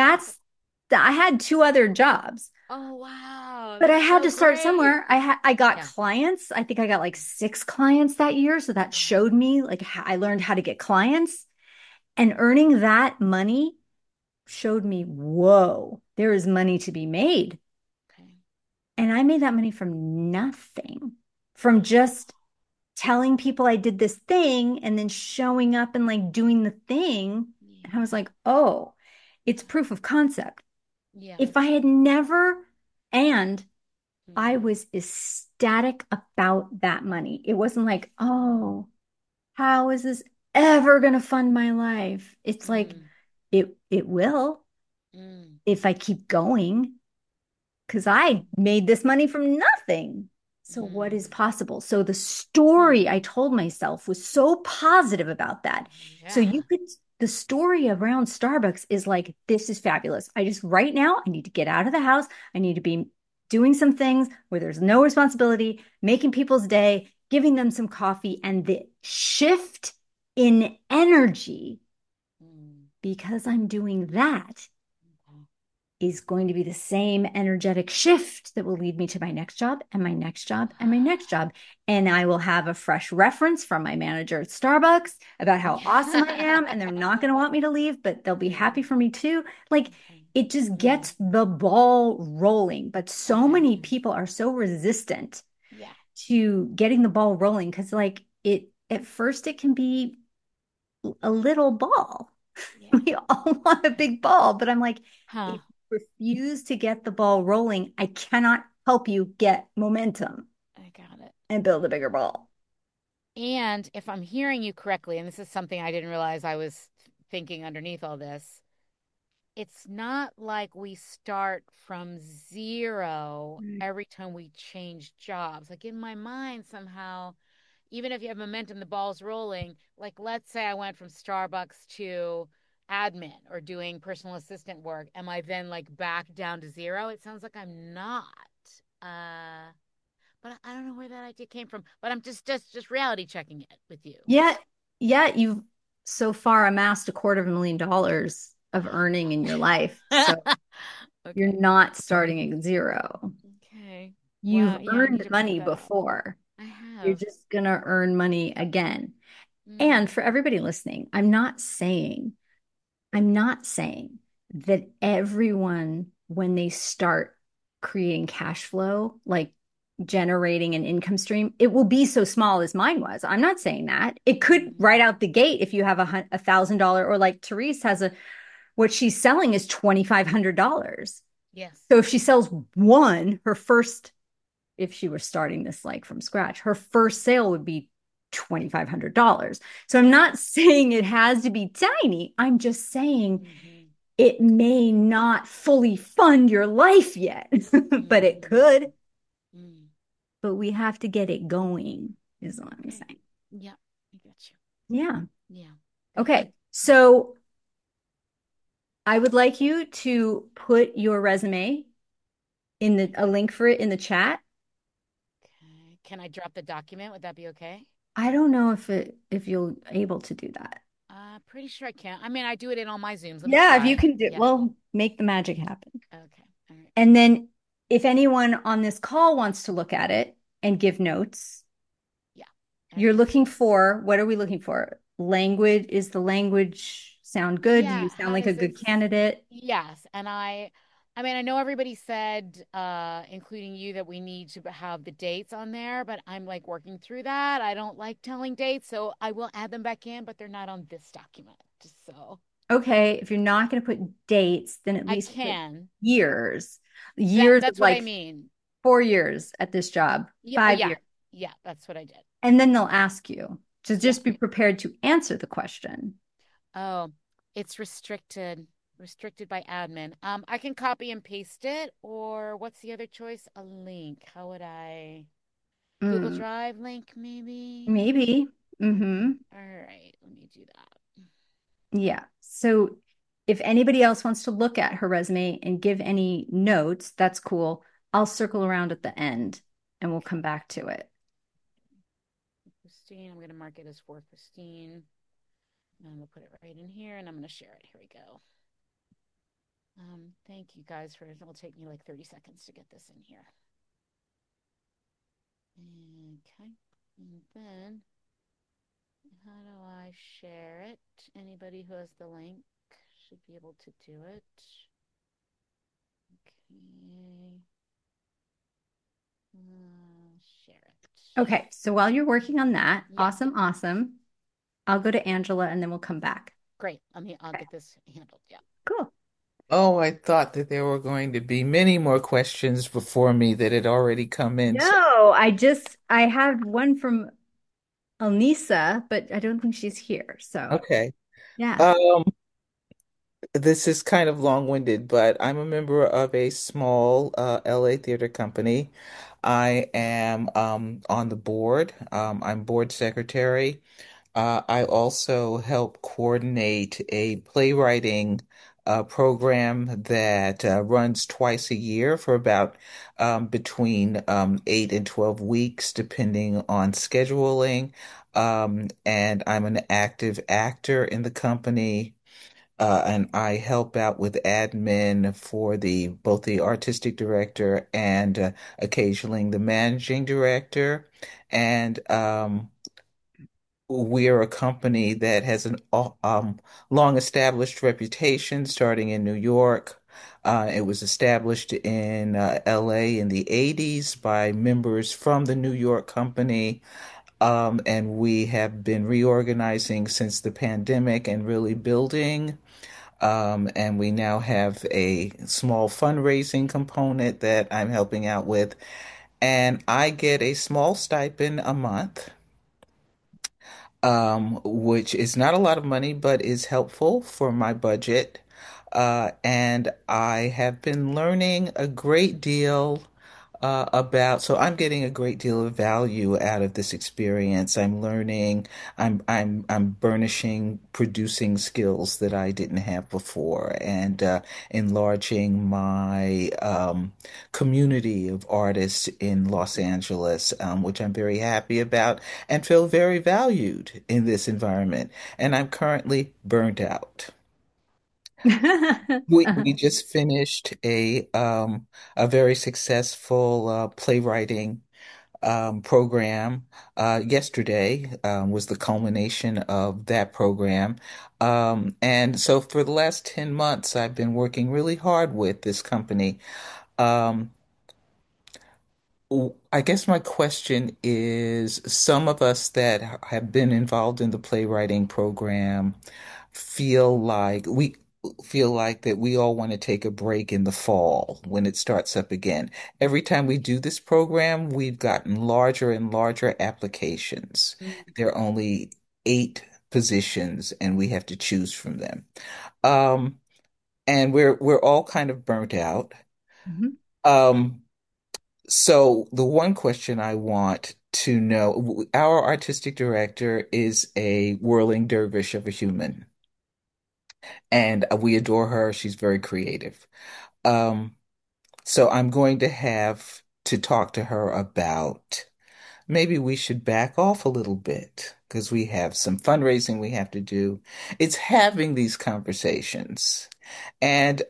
I had two other jobs, oh wow, but I that's had so to start great. somewhere. I got Yeah. clients. I think I got like six clients that year. So that Oh, showed me like I learned how to get clients, and earning that money showed me, whoa, there is money to be made. okay. And I made that money from nothing, from just telling people I did this thing and then showing up and like doing the thing. And I was Yeah. like, oh, it's proof of concept. Yeah. If I had never, and I Mm, was ecstatic about that money. It wasn't like, oh, how is this ever going to fund my life? It's like, mm, it will mm, if I keep going, because I made this money from nothing. So what is mm, possible? So the mm. story I told myself was so positive about that. So Yeah. you could, the story around Starbucks is like, this is fabulous. I just, right now, I need to get out of the house. I need to be doing some things where there's no responsibility, making people's day, giving them some coffee, and the shift in energy Mm, because I'm doing that okay. is going to be the same energetic shift that will lead me to my next job and my next job and my next job. And I will have a fresh reference from my manager at Starbucks about how awesome I am. And they're not going to want me to leave, but they'll be happy Mm, for me too. Like okay. it just Mm, gets the ball rolling. But so okay. many people are so resistant Yeah. to getting the ball rolling because, like, it at first it can be a little ball. Yeah. We all want a big ball, but I'm like, Huh. if you refuse to get the ball rolling, I cannot help you get momentum I got it. and build a bigger ball. And if I'm hearing you correctly, and this is something I didn't realize I was thinking underneath all this, it's not like we start from zero Right. every time we change jobs. Like in my mind, somehow, even if you have momentum, the ball's rolling. Like, let's say I went from Starbucks to admin or doing personal assistant work. Am I then like back down to zero? It sounds like I'm not. Uh, but I don't know where that idea came from. But I'm just reality checking it with you. Yet, yet you've so far amassed $250,000 of earning in your life. So you're Okay. not starting at zero. Okay. You've Wow. Yeah, I need earned to put money that out. before. I You're have. just going to earn money again. Mm, And for everybody listening, I'm not saying that everyone, when they start creating cash flow, like generating an income stream, it will be so small as mine was. I'm not saying that. It could mm, right out the gate if you have $1,000, or like Therese has what she's selling is $2,500. yes. So if she sells one, if she were starting this like from scratch, her first sale would be $2,500. So I'm not saying it has to be tiny. I'm just saying Mm-hmm. it may not fully fund your life yet, but it Mm-hmm. could. Mm. But we have to get it going, is what I'm Okay. saying. Yeah, I got you. Yeah. Yeah. Good. Okay. So I would like you to put your resume in a link for it in the chat. Okay. Can I drop the document? Would that be okay? I don't know if you'll able to do that. Pretty sure I can. I mean, I do it in all my Zooms. Let me Yeah, if you try. can do, Yeah. well, make the magic happen. Okay. All right. And then if anyone on this call wants to look at it and give notes, Yeah. you're Okay. looking for, what are we looking for? Language, is the language sound good? Do Yeah. you sound How like a does it? good candidate? Yes. And I mean, I know everybody said, including you, that we need to have the dates on there, but I'm like working through that. I don't like telling dates, so I will add them back in, but they're not on this document. So Okay, if you're not going to put dates, then at I least put can. years. That Years of that's what I like mean. 4 years at this job, Yeah, 5 years. yeah, that's what I did. And then they'll ask you to Yeah. just be prepared to answer the question. Oh, it's restricted by admin. I can copy and paste it, or what's the other choice? A link. How would I? Google Mm, Drive link, maybe? maybe. Mm-hmm. All right, let me do that. Yeah. So if anybody else wants to look at her resume and give any notes, that's cool. I'll circle around at the end and we'll come back to it. Christine, I'm going to mark it as for Christine. And I'm going to put it right in here and I'm going to share it. Here we go. Thank you guys for it'll take me like 30 seconds to get this in here. Okay. And then how do I share it? Anybody who has the link should be able to do it. Okay. Share it. Okay. So while you're working on that, Yeah, awesome, awesome. I'll go to Angela and then we'll come back. great. I'll Okay. get this handled. Yeah. Cool. Oh, I thought that there were going to be many more questions before me that had already come in. So, No, I have one from Elnisa, but I don't think she's here. So okay. yeah. Um, this is kind of long-winded, but I'm a member of a small LA theater company. I am on the board. I'm board secretary. I also help coordinate a playwriting program that runs twice a year for about between 8 and 12 weeks, depending on scheduling. And I'm an active actor in the company. And I help out with admin for the both the artistic director and occasionally the managing director. And we're a company that has an long established reputation starting in New York. It was established in LA in the 80s by members from the New York company. And we have been reorganizing since the pandemic and really building. And we now have a small fundraising component that I'm helping out with. And I get a small stipend a month, which is not a lot of money, but is helpful for my budget. And I have been learning a great deal so I'm getting a great deal of value out of this experience. I'm learning, I'm burnishing, producing skills that I didn't have before, and enlarging my community of artists in Los Angeles, which I'm very happy about and feel very valued in this environment. And I'm currently burnt out. We just finished a very successful playwriting program. Yesterday was the culmination of that program. And so for the last 10 months, I've been working really hard with this company. Um, I guess my question is, some of us that have been involved in the playwriting program feel like we feel like that we all want to take a break in the fall when it starts up again. Every time we do this program, we've gotten larger and larger applications. There are only 8 positions and we have to choose from them. Um, and we're all kind of burnt out. Mhm. Um, so the one question I want to know, our artistic director is a whirling dervish of a human, and we adore her. She's very creative. Um, so I'm going to have to talk to her about maybe we should back off a little bit because we have some fundraising we have to do. It's having these conversations, and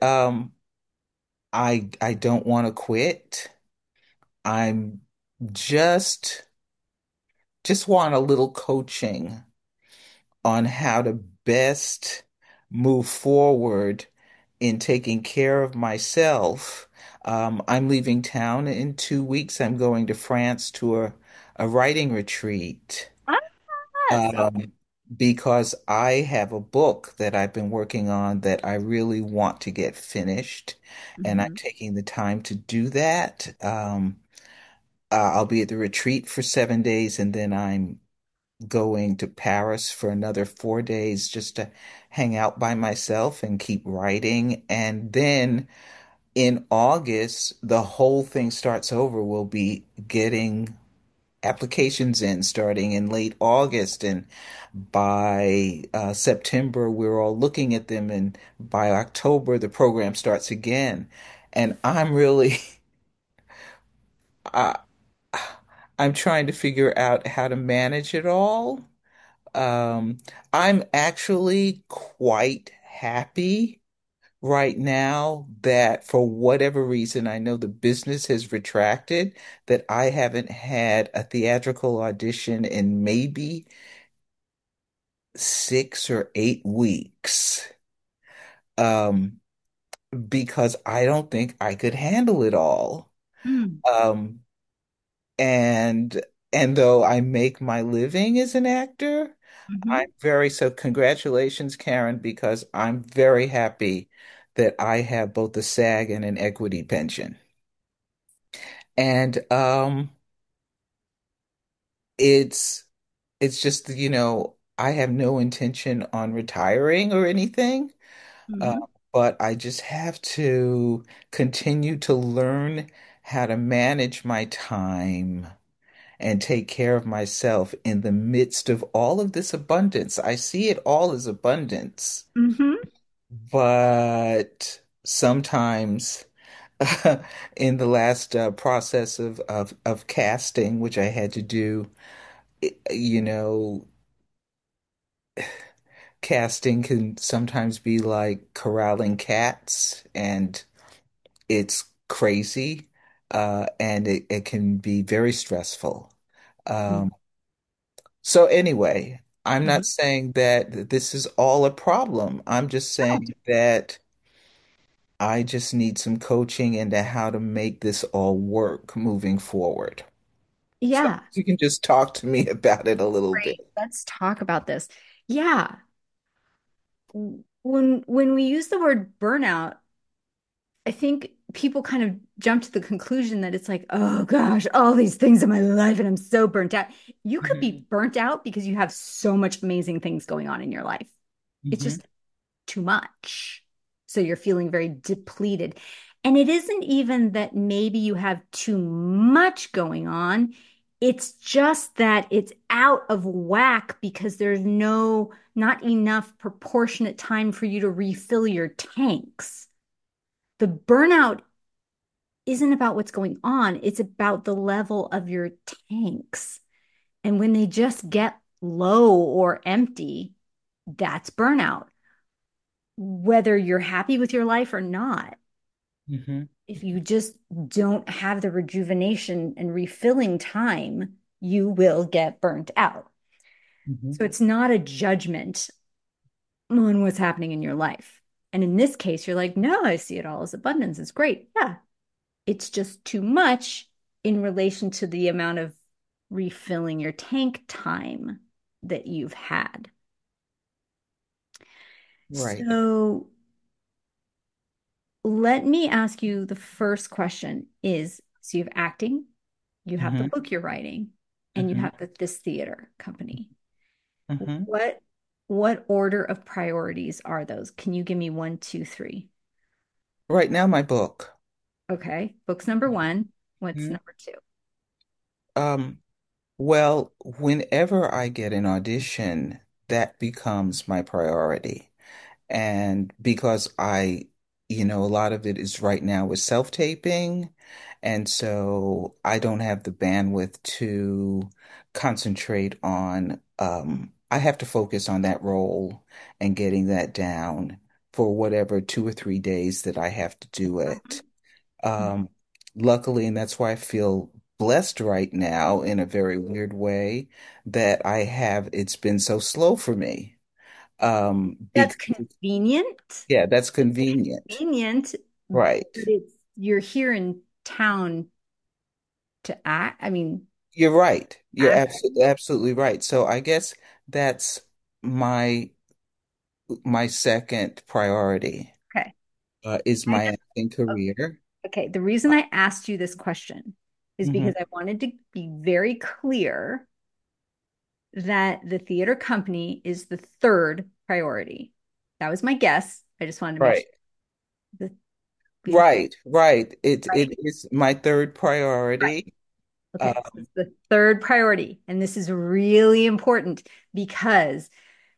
I don't want to quit. I'm just just want a little coaching on how to best move forward in taking care of myself, I'm leaving town in 2 weeks. I'm going to France to a writing retreat. Ah, so, Um, because I have a book that I've been working on that I really want to get finished, and I'm mhm. taking the time to do that. I'll be at the retreat for 7 days, and then I'm going to Paris for another 4 days just to hang out by myself and keep writing. And then in August, the whole thing starts over. We'll be getting applications in starting in late August, and by September, we're all looking at them, and by October, the program starts again. And I'm really, I, I'm trying to figure out how to manage it all. Um, I'm actually quite happy right now that for whatever reason, I know the business has retracted, that I haven't had a theatrical audition in maybe 6 or 8 weeks. Um, because I don't think I could handle it all. Mm, Um, and and though I make my living as an actor, I'm mhm. very so congratulations, Karen, because I'm very happy that I have both a SAG and an equity pension. And it's it's just, I have no intention on retiring or anything. Uh, Mhm. but I just have to continue to learn how to manage my time and take care of myself in the midst of all of this abundance. I see it all as abundance, Mhm. but sometimes in the last process of casting, which I had to do, you know, casting can sometimes be like corralling cats, and it's crazy, and it can be very stressful. Mm. Um, so anyway, I'm not Mhm. saying that this is all a problem. I'm just Oh, saying that I just need some coaching into how to make this all work moving forward. So yeah. you can just talk to me about it a little bit. Great. Let's talk about this. Yeah. When we use the word burnout, I think people kind of jump to the conclusion that it's like, oh gosh, all these things in my life and I'm so burnt out. You could Hmm. be burnt out because you have so much amazing things going on in your life. It's Hmm. just too much. So you're feeling very depleted. And it isn't even that maybe you have too much going on. It's just that it's out of whack because there's not enough proportionate time for you to refill your tanks. The burnout isn't about what's going on, it's about the level of your tanks. And when they just get low or empty, that's burnout, whether you're happy with your life or not. Hmm. If you just don't have the rejuvenation and refilling time, you will get burnt out. Hmm. So it's not a judgment on what's happening in your life. And in this case, you're like, no, I see it all as abundance. It's great. Yeah. It's just too much in relation to the amount of refilling your tank time that you've had. Right. So let me ask you the first question is, so you have acting, you have the Hmm. book you're writing, and you Hmm. have this theater company. Hmm. What what order of priorities are those? Can you give me one, two, three? Right now, my book. Okay. Book's number one. What's Mhm. number two? Um, well, whenever I get an audition, that becomes my priority. And because a lot of it is right now with self-taping, and so I don't have the bandwidth to concentrate on, I have to focus on that role and getting that down for whatever 2 or 3 days that I have to do it. Um, Luckily, and that's why I feel blessed right now in a very weird way that it's been so slow for me. That's because convenient. yeah, that's convenient. Convenient, but Right. you're here in town to act. I mean, You're right. You're act. absolutely right. So I guess that's my my second priority Okay. is I my just, acting career. okay. The reason I asked you this question is Hmm. because I wanted to be very clear that the theater company is the third priority. That was my guess. I just wanted to make Right. sure that we Right. Right. right. It is my third Right. priority. Okay. So Um, it's the third priority. And this is really important because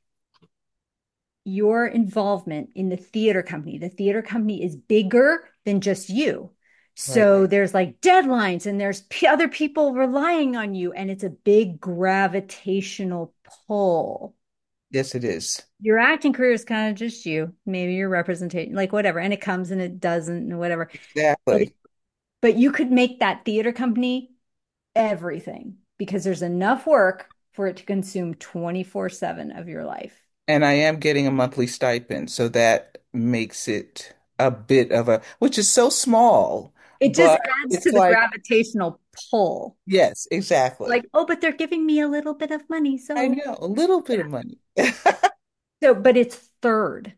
your involvement in the theater company is bigger than just you. right. So there's like deadlines and there's other people relying on you, and it's a big gravitational pull. Yes, it is. Your acting career is kind of just you, maybe your representation, like whatever, and it comes and it doesn't and whatever. But Exactly. but you could make that theater company everything because there's enough work for it to consume 24/7 of your life. And I am getting a monthly stipend, so that makes it a bit of a, which is so small, It just but adds to it's the like, gravitational pull. yes, Like, exactly. oh, but they're giving me a little bit of money. I So, know, a little bit yeah. of money. So, but it's third.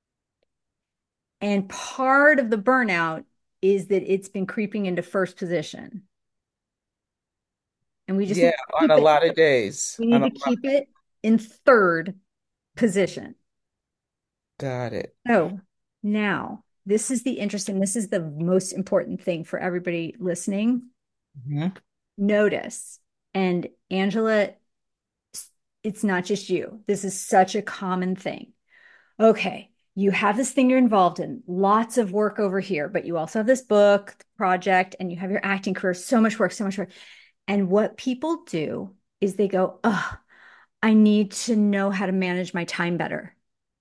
And part of the burnout is that it's been creeping into first position. And we just Yeah, need to on keep a it, lot of days. we need On a to lot. keep it in third position. Got it. So now this is this is the most important thing for everybody listening. Hmm. Notice, and Angela, it's not just you. This is such a common thing. Okay, you have this thing you're involved in, lots of work over here, but you also have this book project and you have your acting career, so much work, so much work. And what people do is they go, oh, I need to know how to manage my time better.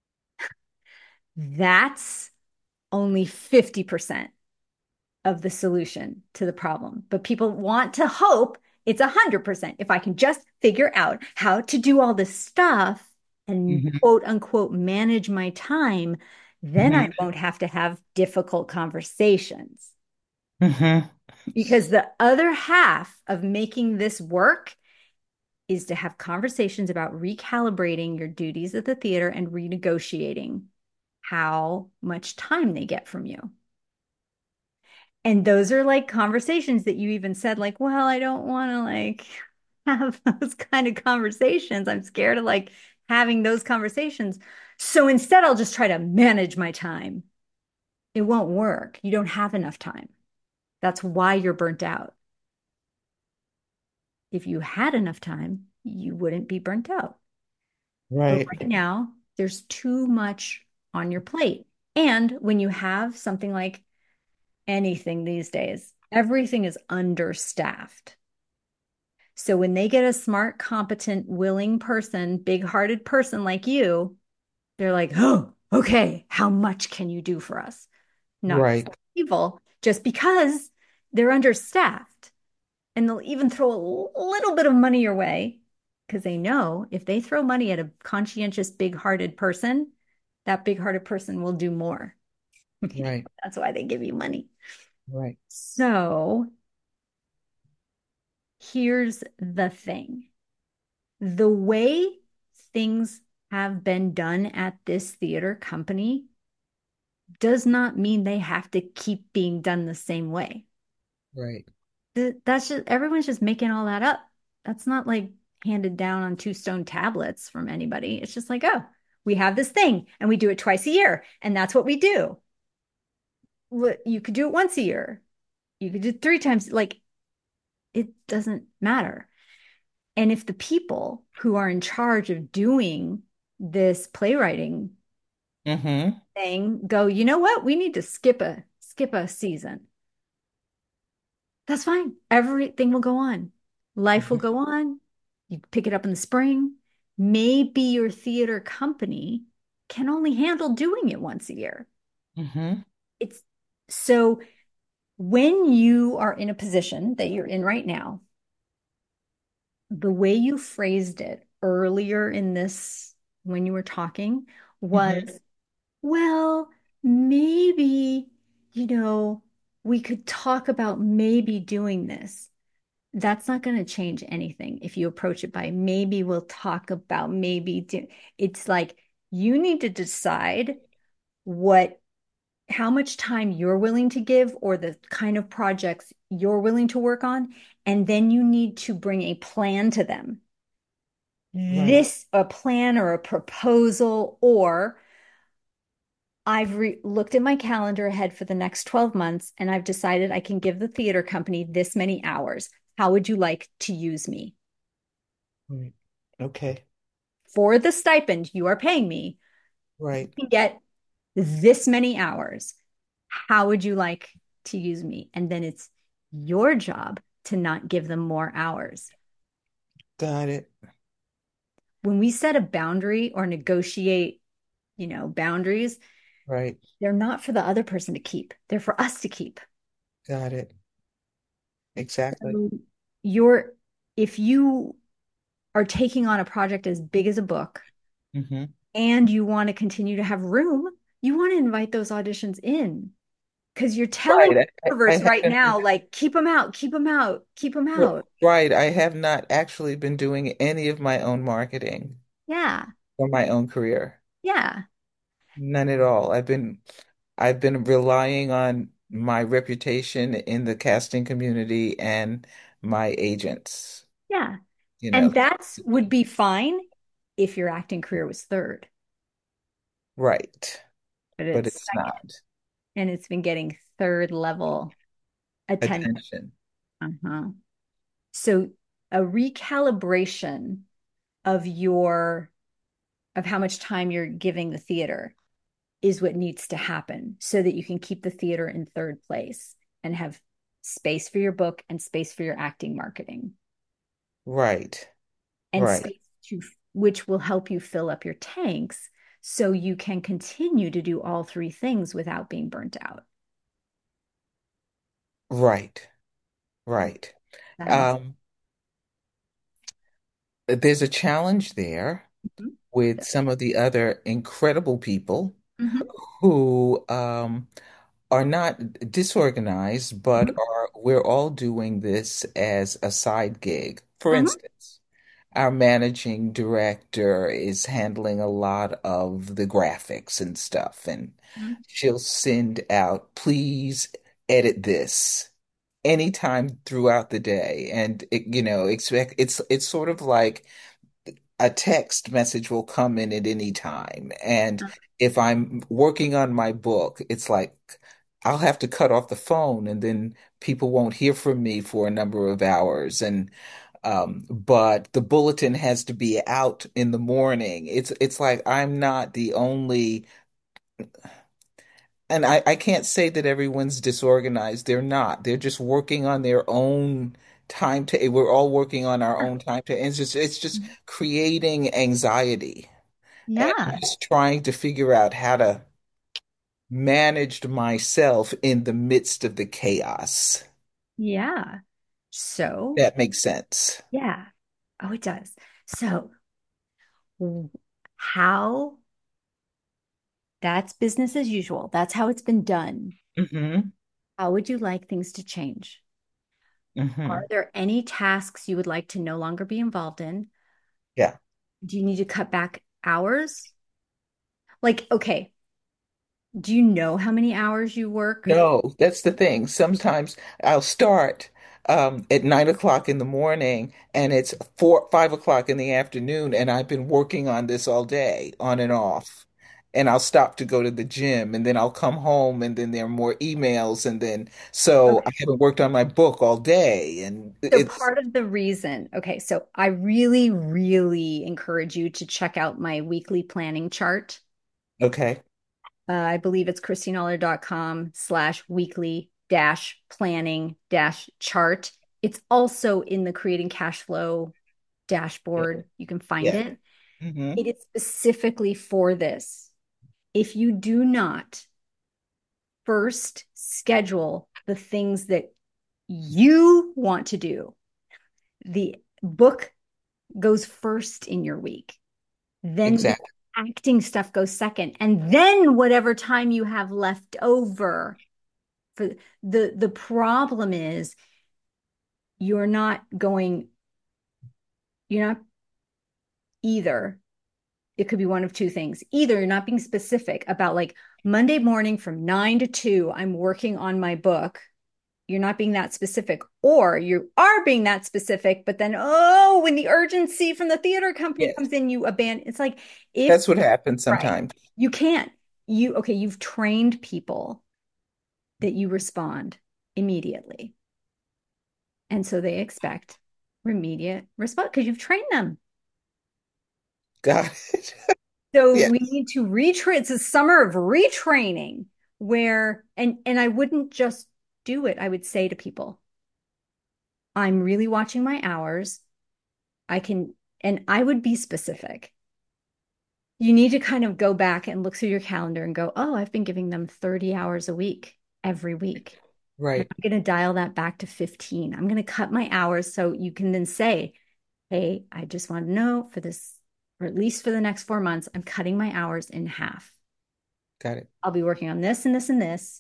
That's only 50% of the solution to the problem. But people want to hope it's 100%. If I can just figure out how to do all this stuff and Hmm. quote unquote manage my time, then Hmm. I won't have to have difficult conversations. Hmm. Because the other half of making this work is to have conversations about recalibrating your duties at the theater and renegotiating how much time they get from you. And those are like conversations that you even said, like, well, I don't want to like have those kind of conversations. I'm scared of like having those conversations. So instead, I'll just try to manage my time. It won't work. You don't have enough time. That's why you're burnt out. If you had enough time, you wouldn't be burnt out. But Right. right now, there's too much on your plate. And when you have something like anything these days, everything is understaffed. So when they get a smart, competent, willing person, big-hearted person like you, they're like, oh, okay, how much can you do for us? Not because Right. they're evil, just because they're understaffed. And they'll even throw a little bit of money your way because they know if they throw money at a conscientious, big-hearted person, that big-hearted person will do more. Right. That's why they give you money. Right. So here's the thing. The way things have been done at this theater company does not mean they have to keep being done the same way. Right. That's just everyone's just making all that up. That's not like handed down on two stone tablets from anybody. It's just like, oh, we have this thing and we do it twice a year, and that's what we do. You could do it once a year. You could do it three times. Like it doesn't matter. And if the people who are in charge of doing this playwriting Hmm. thing go, you know what? We need to skip a season. That's fine. Everything will go on. Life will Hmm. go on. You pick it up in the spring. Maybe your theater company can only handle doing it once a year. Hmm. It's so when you are in a position that you're in right now, the way you phrased it earlier in this when you were talking was, Hmm. well, maybe, you know, we could talk about maybe doing this. That's not going to change anything if you approach it by maybe we'll talk about maybe do. It's like you need to decide what how much time you're willing to give or the kind of projects you're willing to work on, and then you need to bring a plan to them. Right. This a plan or a proposal, or looked at my calendar ahead for the next 12 months and I've decided I can give the theater company this many hours. How would you like to use me? Right. Okay. For the stipend you are paying me, you Right. can get this many hours. How would you like to use me? And then it's your job to not give them more hours. Got it. When we set a boundary or negotiate, boundaries, Right. they're not for the other person to keep. They're for us to keep. Got it. Exactly. So you're if you are taking on a project as big as a book Hmm. and you want to continue to have room, you want to invite those auditions in because you're telling Right. the I universe right haven't. now, like, keep them out, keep them out, keep them out. Right. I have not actually been doing any of my own marketing Yeah. for my own career. Yeah. None at all. I've been relying on my reputation in the casting community and my agents, Yeah. you know. And that's would be fine if your acting career was third, Right. but But it's it's second not. and it's been getting third level attention. Attention. Uh-huh. So a recalibration of your of how much time you're giving the theater is what needs to happen so that you can keep the theater in third place and have space for your book and space for your acting marketing Right. and Right. space to which will help you fill up your tanks so you can continue to do all three things without being burnt out. Right. Right. That makes Um, there's a challenge there sense. with some of the other incredible people Mhm, who are not disorganized, but mhm, we're all doing this as a side gig. For mhm, instance, our managing director is handling a lot of the graphics and stuff, and mhm. she'll send out, please edit this anytime throughout the day. And expect it's sort of like a text message will come in at any time. And if I'm working on my book, it's like I'll have to cut off the phone and then people won't hear from me for a number of hours. And but the bulletin has to be out in the morning. It's like I'm not the only, and I can't say that everyone's disorganized. They're not. They're just working on their own time to we're all working on our own time to and it's just creating anxiety. And I'm Yeah. just trying to figure out how to manage myself in the midst of the chaos. Yeah. So, That makes sense. yeah. Oh, it does. So, how that's business as usual. That's how it's been done. Hmm. How would you like things to change? Are Hmm. there any tasks you would like to no longer be involved in? Yeah. Do you need to cut back hours? Like, okay, do you know how many hours you work? No, that's the thing. Sometimes I'll start at 9 o'clock in the morning and it's 5 o'clock in the afternoon, and I've been working on this all day, on and off. And I'll stop to go to the gym, and then I'll come home, and then there are more emails, and then so I Okay. haven't worked on my book all day, and So it's part of the reason, okay, so I really, really encourage you to check out my weekly planning chart. okay. I believe it's christinaller.com/weekly dash planning dash chart. It's also in the creating cash flow dashboard. You can find Yeah. it. Hmm. It is specifically for this. If you do not first schedule the things that you want to do, the book goes first in your week. Then Exactly. acting stuff goes second. And then whatever time you have left over for the problem is you're not going, you're not either. It could be one of two things. Either you're not being specific about like Monday morning from 9 to 2, I'm working on my book. You're not being that specific, or you are being that specific, but then, oh, when the urgency from the theater company Yes, comes in, you abandon. It's like if, that's what happens right, sometimes. you can't, okay, you've trained people that you respond immediately. And so they expect immediate response because you've trained them. Got it. So Yeah, we need to retrain. It's a summer of retraining where, and I wouldn't just do it. I would say to people, I'm really watching my hours. I can, and I would be specific. You need to kind of go back and look through your calendar and go, oh, I've been giving them 30 hours a week every week. And right. I'm going to dial that back to 15. I'm going to cut my hours so you can then say, hey, I just want to know for this, or at least for the next 4 months, I'm cutting my hours in half. Got it. I'll be working on this and this and this.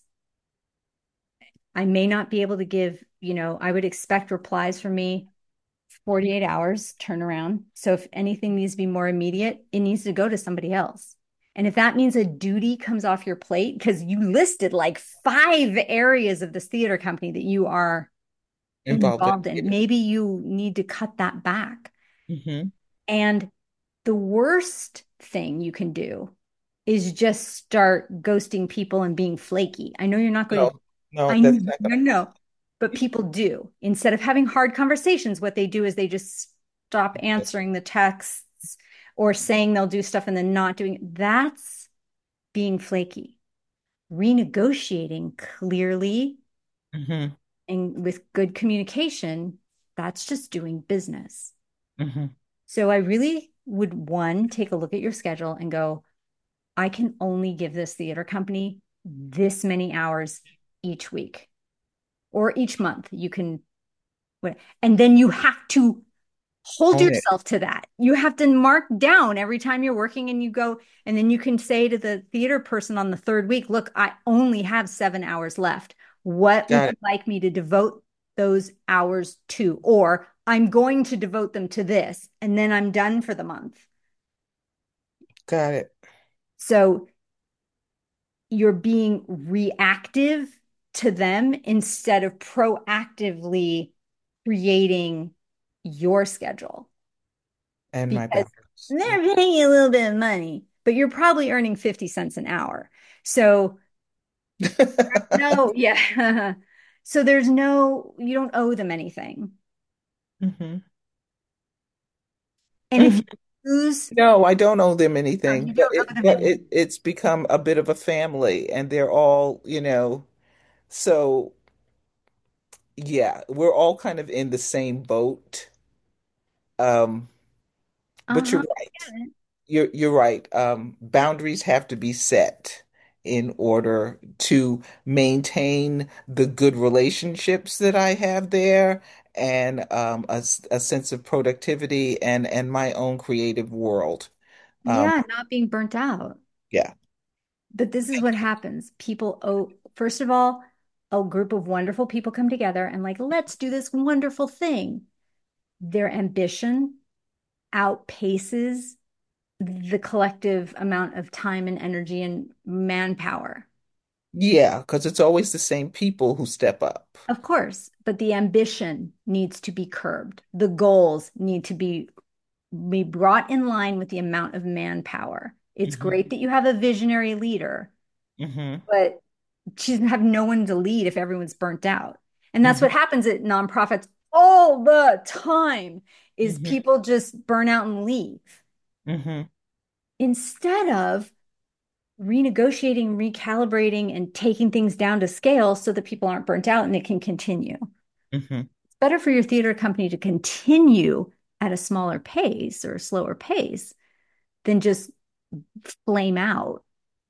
I may not be able to give, I would expect replies from me 48 hours turnaround. So if anything needs to be more immediate, it needs to go to somebody else. And if that means a duty comes off your plate, because you listed like 5 areas of this theater company that you are Involved involved in, in. maybe you need to cut that back. Mm-hmm. And the worst thing you can do is just start ghosting people and being flaky. I know you're not going to, No, no, I that's not no, gonna no, but people do. Instead of having hard conversations, what they do is they just stop happen. answering the texts or saying they'll do stuff and then not doing it. That's being flaky. Renegotiating clearly Mm-hmm. and with good communication, that's just doing business. Mm-hmm. So I really would, one, take a look at your schedule and go, I can only give this theater company this many hours each week or each month. You can, and then you have to hold Own it. yourself to that. You have to mark down every time you're working and you go, and then you can say to the theater person on the third week, look, I only have 7 hours left. What would Got you it. like me to devote those hours to? Or I'm going to devote them to this, and then I'm done for the month. Got it. So you're being reactive to them instead of proactively creating your schedule And my because boundaries. they're paying you a little bit of money, but you're probably earning 50 cents an hour. So, no, yeah. So there's no, you don't owe them anything. Mm-hmm. And if Hmm. you lose, No, I don't owe them no, anything, you but don't owe them anything. it's become a bit of a family, and they're all, so yeah, we're all kind of in the same boat. Um, but you're Uh-huh. right. You're right. Boundaries have to be set in order to maintain the good relationships that I have there and a sense of productivity and my own creative world. Um, Yeah, not being burnt out. yeah. But this is what happens. People, oh, first of all, a group of wonderful people come together and like, let's do this wonderful thing. Their ambition outpaces the collective amount of time and energy and manpower. Yeah, because it's always the same people who step up. Of course, but the ambition needs to be curbed. The goals need to be brought in line with the amount of manpower. It's Hmm. great that you have a visionary leader, Hmm. but she doesn't have no one to lead if everyone's burnt out. And that's Hmm. what happens at nonprofits all the time is Hmm. people just burn out and leave Hmm. instead of renegotiating, recalibrating, and taking things down to scale so that people aren't burnt out and it can continue. Hmm. It's better for your theater company to continue at a smaller pace or a slower pace than just flame out.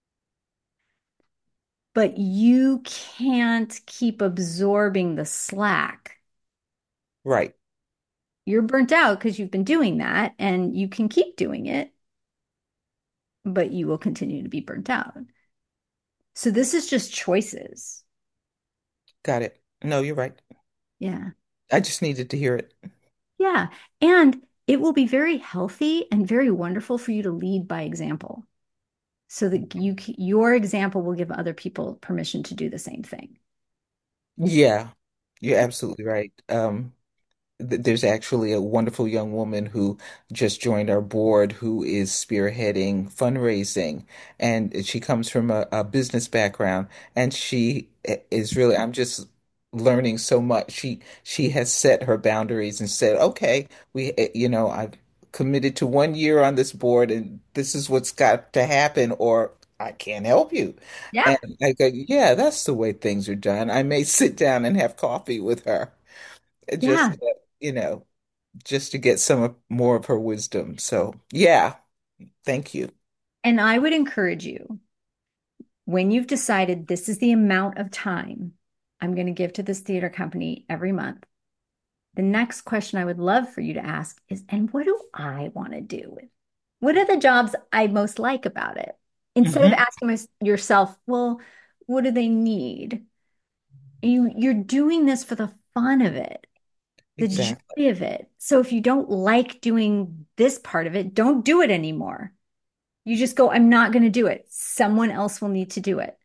But you can't keep absorbing the slack. Right. You're burnt out because you've been doing that and you can keep doing it, but you will continue to be burnt out. So this is just choices. Got it. No, you're right. Yeah. I just needed to hear it. Yeah. And it will be very healthy and very wonderful for you to lead by example so that your example will give other people permission to do the same thing. Yeah, you're absolutely right. There's actually a wonderful young woman who just joined our board who is spearheading fundraising, and she comes from a business background, and she is really, I'm just learning so much. She has set her boundaries and said, okay, I've committed to 1 year on this board, and this is what's got to happen, or I can't help you. Yeah. And I go, yeah, that's the way things are done. I may sit down and have coffee with her. Yeah. Just you know, just to get more of her wisdom. So, yeah, thank you. And I would encourage you when you've decided this is the amount of time I'm going to give to this theater company every month, the next question I would love for you to ask is, and what do I want to do with? What are the jobs I most like about it? Instead of Hmm. asking yourself, well, what do they need? You're doing this for the fun of it, the Exactly. joy of it. So if you don't like doing this part of it, don't do it anymore. You just go, I'm not going to do it. Someone else will need to do it.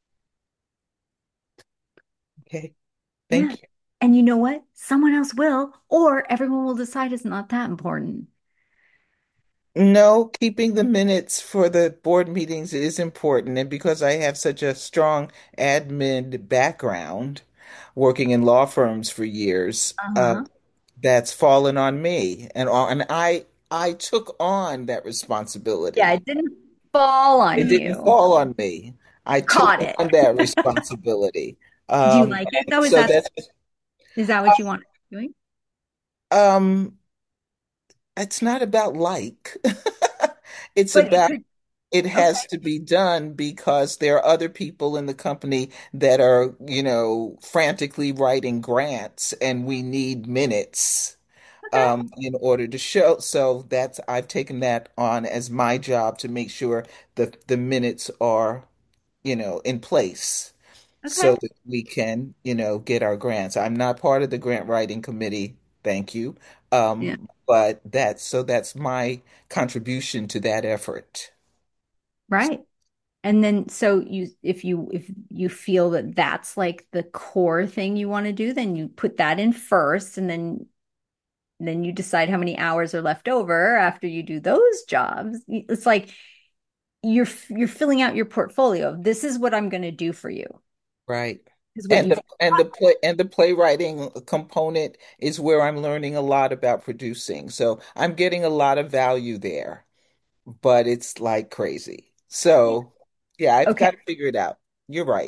Okay. Yeah. Thank you. And you know what? Someone else will, or everyone will decide it's not that important. No, keeping the minutes for the board meetings is important. And because I have such a strong admin background, working in law firms for years, Uh-huh. that's fallen on me. And I took on that Yeah, responsibility. it didn't fall It on didn't you. fall on me. I You took caught it. on that responsibility. Do you like it And though? so that's Is that what you want to be doing? um it's not about like. It's But it about could, it okay, has to be done because there are other people in the company that are, frantically writing grants and we need minutes okay, in order to show. So that's I've taken that on as my job to make sure the minutes are, in place okay. so that we can, get our grants. I'm not part of the grant writing committee, thank you. Yeah, But that's my contribution to that effort. right. And then so if you feel that that's like the core thing you want to do, then you put that in first, and then you decide how many hours are left over after you do those jobs. It's like you're filling out your portfolio of this is what I'm going to do for you. Right. Is what And you've the playwriting component is where I'm learning a lot about producing. So I'm getting a lot of value there, but it's like crazy. yeah. So yeah, I've Okay. got to figure it out. You're right.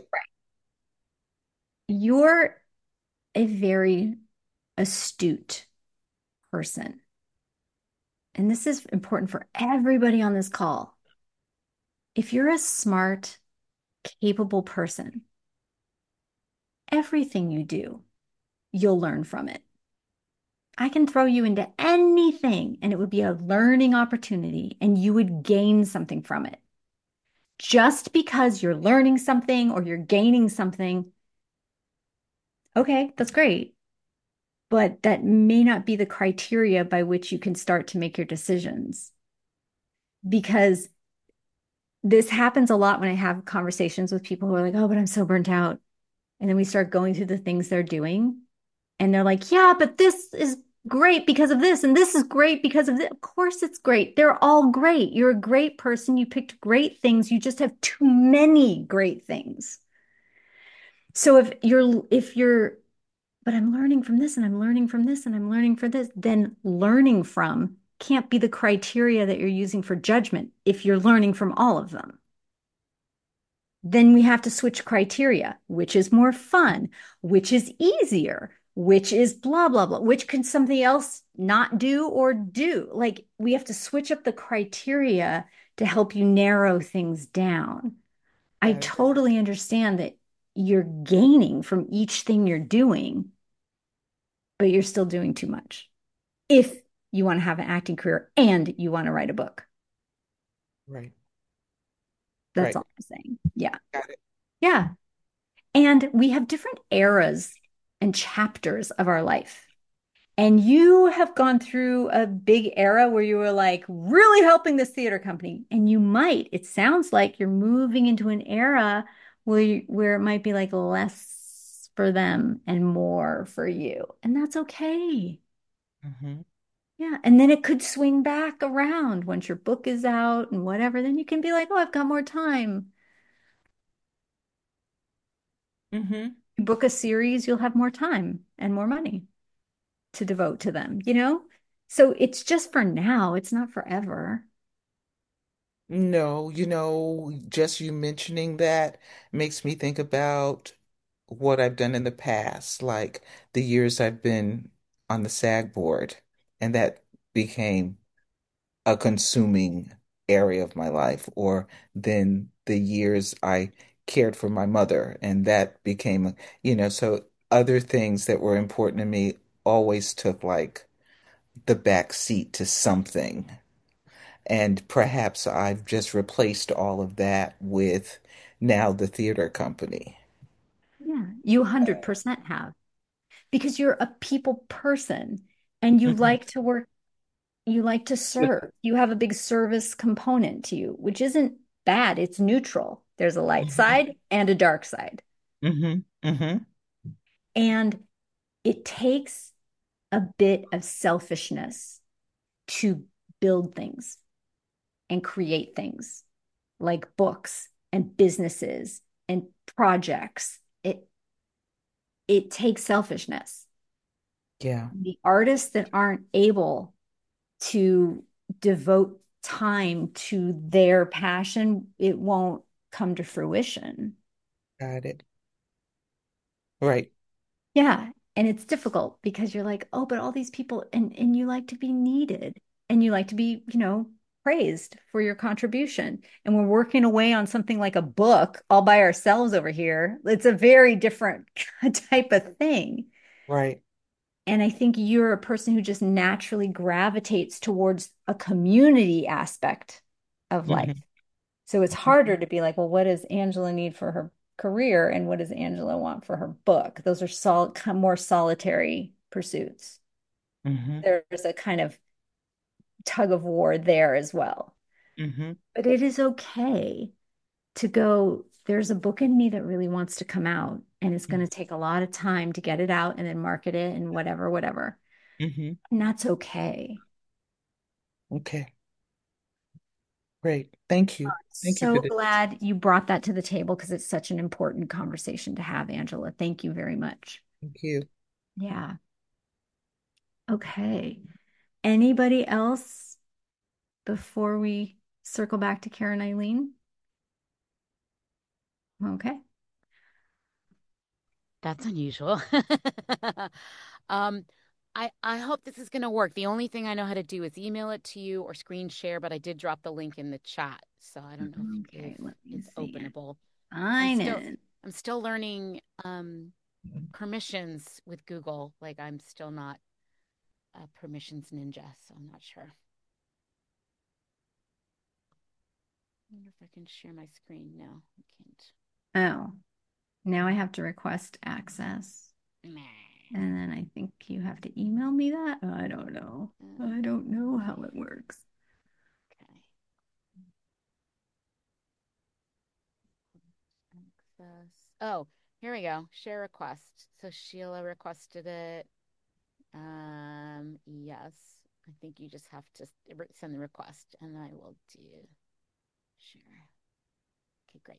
You're a very astute person. And this is important for everybody on this call. If you're a smart, capable person, everything you do, you'll learn from it. I can throw you into anything and it would be a learning opportunity and you would gain something from it. Just because you're learning something or you're gaining something, okay, that's great. But that may not be the criteria by which you can start to make your decisions. Because this happens a lot when I have conversations with people who are like, oh, but I'm so burnt out. And then we start going through the things they're doing. And they're like, yeah, but this is great because of this. And this is great because of this. Of course, it's great. They're all great. You're a great person. You picked great things. You just have too many great things. So but I'm learning from this and I'm learning from this and I'm learning from this, then learning from can't be the criteria that you're using for judgment if you're learning from all of them. Then we have to switch criteria. Which is more fun? Which is easier? Which is blah, blah, blah? Which can something else not do or do? Like we have to switch up the criteria to help you narrow things down. I Got it. totally understand that you're gaining from each thing you're doing, but you're still doing too much. If you want to have an acting career and you want to write a book. Right. That's Right. all I'm saying. Yeah. Got it. Yeah. And we have different eras and chapters of our life. And you have gone through a big era where you were like really helping this theater company. And you might, it sounds like you're moving into an era where it might be like less for them and more for you. And that's okay. Mm-hmm. Yeah. And then it could swing back around once your book is out and whatever. Then you can be like, oh, I've got more time. Mm-hmm. You book a series, you'll have more time and more money to devote to them, you know? So it's just for now, it's not forever. No, just you mentioning that makes me think about what I've done in the past, like the years I've been on the SAG board, and that became a consuming area of my life, or then the years I cared for my mother, and that became, so other things that were important to me always took like the back seat to something. And perhaps I've just replaced all of that with now the theater company. Yeah, you 100% have because you're a people person and you Mhm. like to work, you like to serve. You have a big service component to you, which isn't bad. It's neutral. There's a light Mhm. side and a dark side. Mhm. Mhm. And it takes a bit of selfishness to build things and create things like books and businesses and projects. It takes selfishness. Yeah, The artists that aren't able to devote time to their passion, it won't come to fruition. got it. Right. Yeah. And it's difficult because you're like, oh, but all these people and you like to be needed and you like to be, praised for your contribution. And we're working away on something like a book all by ourselves over here. It's a very different type of thing. Right. And I think you're a person who just naturally gravitates towards a community aspect of life. Mhm. So it's harder to be like, well, what does Angela need for her career and what does Angela want for her book? Those are more solitary pursuits. Mhm. There's a kind of tug of war there as well. Mhm. But it is okay to go, there's a book in me that really wants to come out, and it's going to take a lot of time to get it out and then market it and whatever, whatever. Mhm. And that's okay. Okay. Great. Thank you. Thank you So for this. glad you brought that to the table because it's such an important conversation to have, Angela. Thank you very much. Thank you. Yeah. Okay. Anybody else before we circle back to Karen Eileen? Okay. That's unusual. Um, I hope this is going to work. The only thing I know how to do is email it to you or screen share, but I did drop the link in the chat, so I don't know if Okay, let me it's see it. openable. I'm Sign still in. I'm still learning permissions with Google. Like I'm still not a permissions ninja, so I'm not sure. I wonder if I can share my screen. No, I can't. Oh, now I have to request access. Nah. And then I think you have to email me that. I don't know. I don't know how it works. Okay. Access. Oh, here we go. Share request. So Sheila requested it. Yes. I think you just have to send the request and I will do share. Okay, great.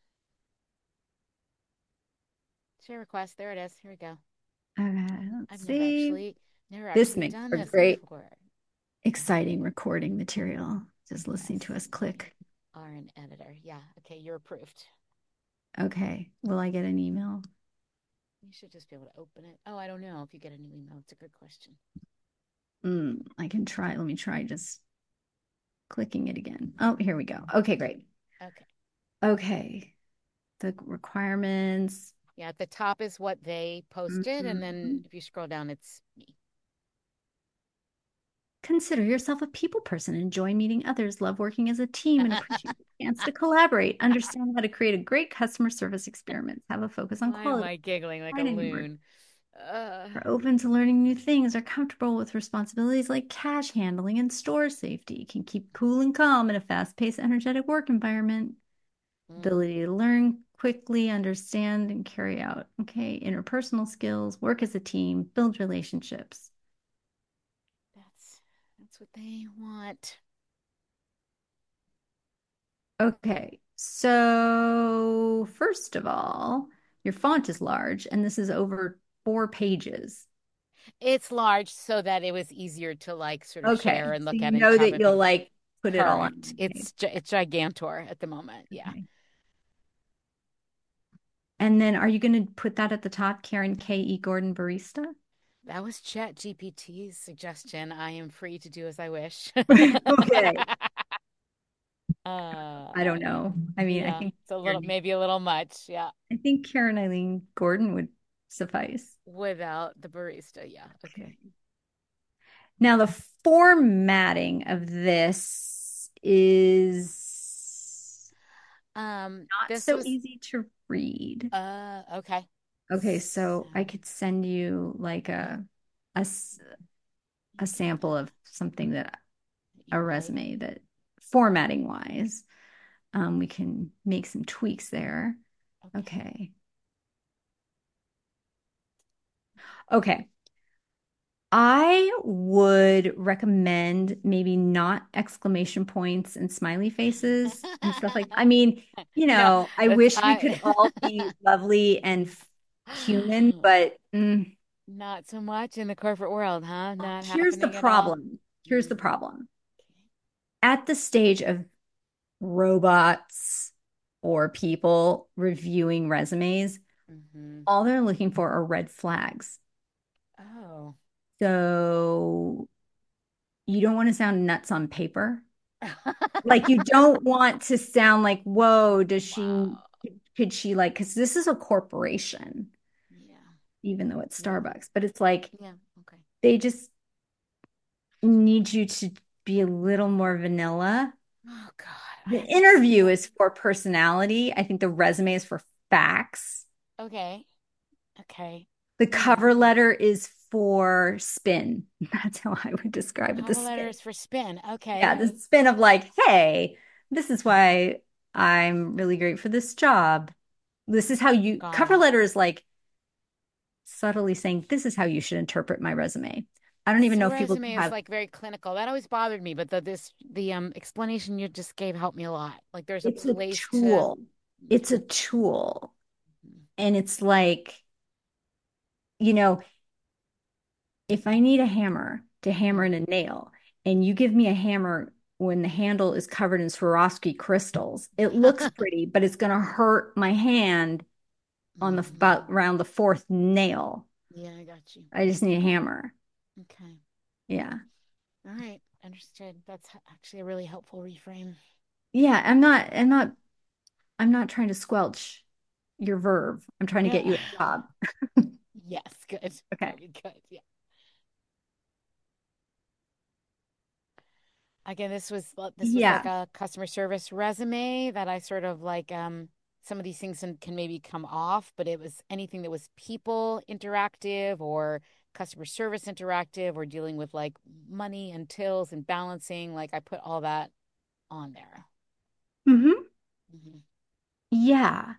Share request. There it is. Here we go. Okay, let's I've see. never This actually makes done for this great, before. exciting recording material. Just listening to Yes, us click. you are an editor. Yeah. Okay, you're approved. Okay, will I get an email? You should just be able to open it. Oh, I don't know if you get a new email. It's a good question. I can try. Let me try just clicking it again. Oh, here we go. Okay, great. Okay. Okay, the requirements. Yeah, at the top is what they posted, and then Mhm. if you scroll down, it's me. Consider yourself a people person. Enjoy meeting others, love working as a team, and appreciate the chance to collaborate. Understand how to create a great customer service experience. Have a focus on Why am quality. I giggling like a Finding new work. loon? Uh, Are open to learning new things. Are comfortable with responsibilities like cash handling and store safety. Can keep cool and calm in a fast-paced, energetic work environment. mm, Ability to learn quickly, understand, and carry out. Okay, interpersonal skills. Work as a team. Build relationships. that's that's what they want. Okay, so first of all, your font is large, and this is over 4 pages. It's large so that it was easier to like sort of share Okay, and so look you at and know have that it you'll be like put it all on correct. one page. It's gigantor at the moment. Yeah. Okay. And then are you going to put that at the top, Karen K.E. Gordon Barista? That was Chat GPT's suggestion. I am free to do as I wish. Okay. I don't Uh, know. I mean, yeah, it's a little, maybe a little much. Yeah. I think Karen Eileen Gordon would suffice. Without the barista. Yeah. Okay. Okay. Now, the formatting of this is not This so was, easy to read. okay. Okay, so I So, could send you like a, s- a sample of something that you a wrote. resume that formatting wise, we can make some tweaks there. Okay. Okay. Okay. I would recommend maybe not exclamation points and smiley faces and stuff like, I mean, No, I that's wish we could all be lovely and human, but not so much in the corporate world, huh? Not here's the happening at all. problem. Here's the Mm, problem. At the stage of robots or people reviewing resumes, hmm all they're looking for are red flags. Oh. So you don't want to sound nuts on paper. Like you don't want to sound like, whoa, Wow. could she like, because this is a corporation, Yeah. even though it's Yeah. Starbucks, but it's like Yeah. Okay. they just need you to be a little more vanilla. Oh God, I The interview understand. is for personality. I think the resume is for facts. Okay. Okay. The Hmm. cover letter is for spin. That's how I would describe it. The Cover spin. letters for spin. Yeah, Okay. the spin of like, hey, this is why I'm really great for this job. This is how you Got cover it. letter is like subtly saying, this is how you should interpret my resume. I don't even So know if people resume is have, like very clinical. That always bothered me, but the explanation you just gave helped me a lot. Like there's a it's a place to. tool. It's a tool. Mhm. And it's like, you know, if I need a hammer to hammer in a nail, and you give me a hammer when the handle is covered in Swarovski crystals, it looks pretty, but it's going to hurt my hand on the about Mhm. around the fourth nail. Yeah, I got you. I just need a hammer. Okay. Yeah. All right. Understood. That's actually a really helpful reframe. Yeah, I'm not trying to squelch your verve. I'm trying to get you a job. Yes, good. Okay. Very good. Yeah. Again, this was like Yeah. a customer service resume that I sort of like some of these things can maybe come off, but it was anything that was people interactive or customer service interactive or dealing with like money and tills and balancing, like I put all that on there. Hmm. Mhm. Yeah.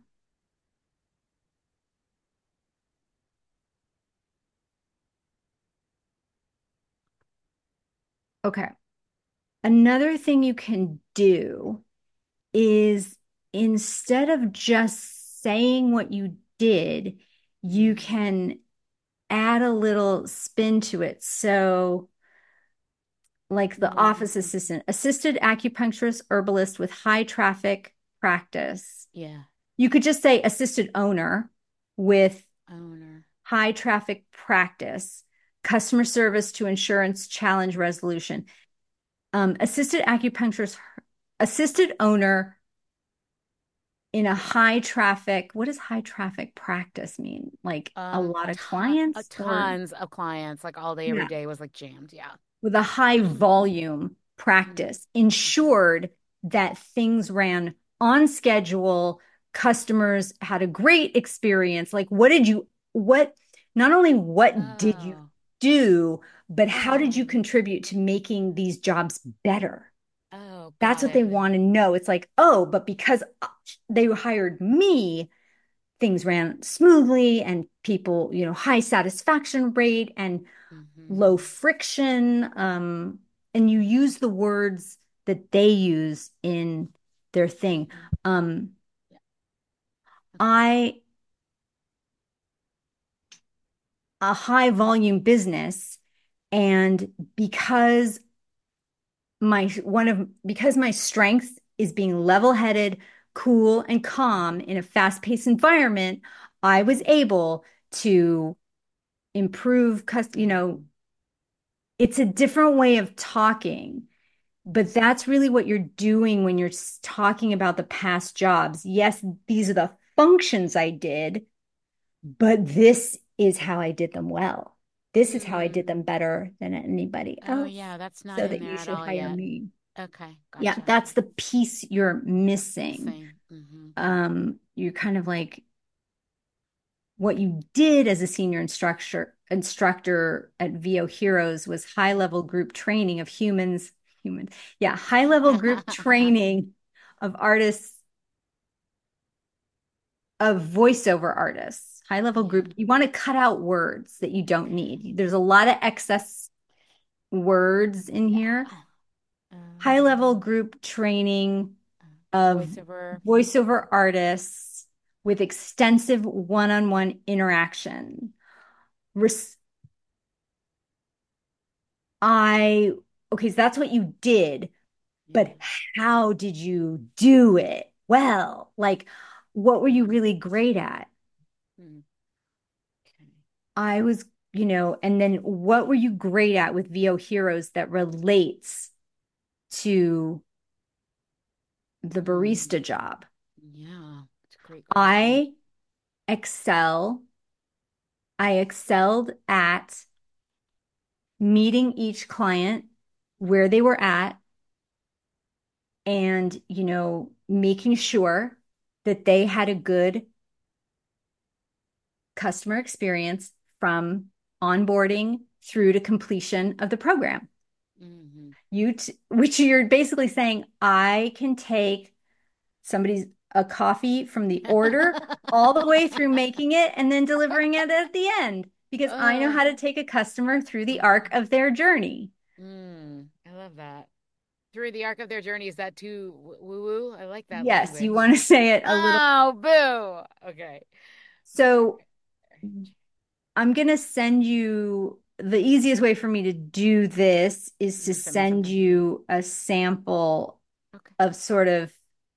Okay. Another thing you can do is instead of just saying what you did, you Mm. can add a little spin to it. So, like the Mm. office assistant, assisted acupuncturist, herbalist with high traffic practice. Yeah. You could just say assisted owner with Owner. high traffic practice, customer service to insurance challenge resolution. Assisted acupuncturist, assisted owner in a high traffic, what does high traffic practice mean? Like a lot of clients or Tons of clients, like all day, every yeah, day was like jammed. Yeah. with a high volume Mhm. practice ensured that things ran on schedule, customers had a great experience. Like what not only what did you Oh, do, but how did oh, you contribute to making these jobs better? oh, That's got what they it. want to know. It's like, oh, but because they hired me, things ran smoothly and people, high satisfaction rate and Hmm. low friction. And you use the words that they use in their thing. Hmm. Um, Yeah. Okay. I, a high volume business, and because my strength is being level-headed, cool, and calm in a fast-paced environment, I was able to improve, it's a different way of talking, but that's really what you're doing when you're talking about the past jobs. Yes, these are the functions I did, but this is how I did them well. This is how I did Mm. them better than anybody Oh, else, yeah, that's not so in that there you at should all hire yet. me. Okay, Yeah, gotcha. that's the piece you're missing. Missing. Hmm. You're kind of like what you did as a senior instructor at VO Heroes was high level group training of humans. Yeah, high level group training of artists, of voiceover artists, high level Yeah. group. You want to cut out words that you don't need. There's a lot of excess words in here. Yeah. High level Um, group training of Voiceover. voiceover artists with extensive one-on-one interaction. Res- I, okay, so that's what you did, Yeah. but how did you do it? Well, like, what were you really great at? Mm. Okay. I was, and then what were you great at with VO Heroes that relates to the Mm. barista job? Yeah, it's a great question. I excel, I excelled at meeting each client where they were at and, making sure that they had a good customer experience from onboarding through to completion of the program. Hmm. Which you're basically saying, I can take somebody's a coffee from the order all the way through making it and then delivering it at the end because I know Oh, how to take a customer through the arc of their journey. I love that. Through the arc of their journey, is that too woo woo? I like that Yes, you language. want to say it a little. Oh, boo. Okay. So I'm going to send you the easiest way for me to do this is You're to gonna send me send something. you a sample Okay. of sort of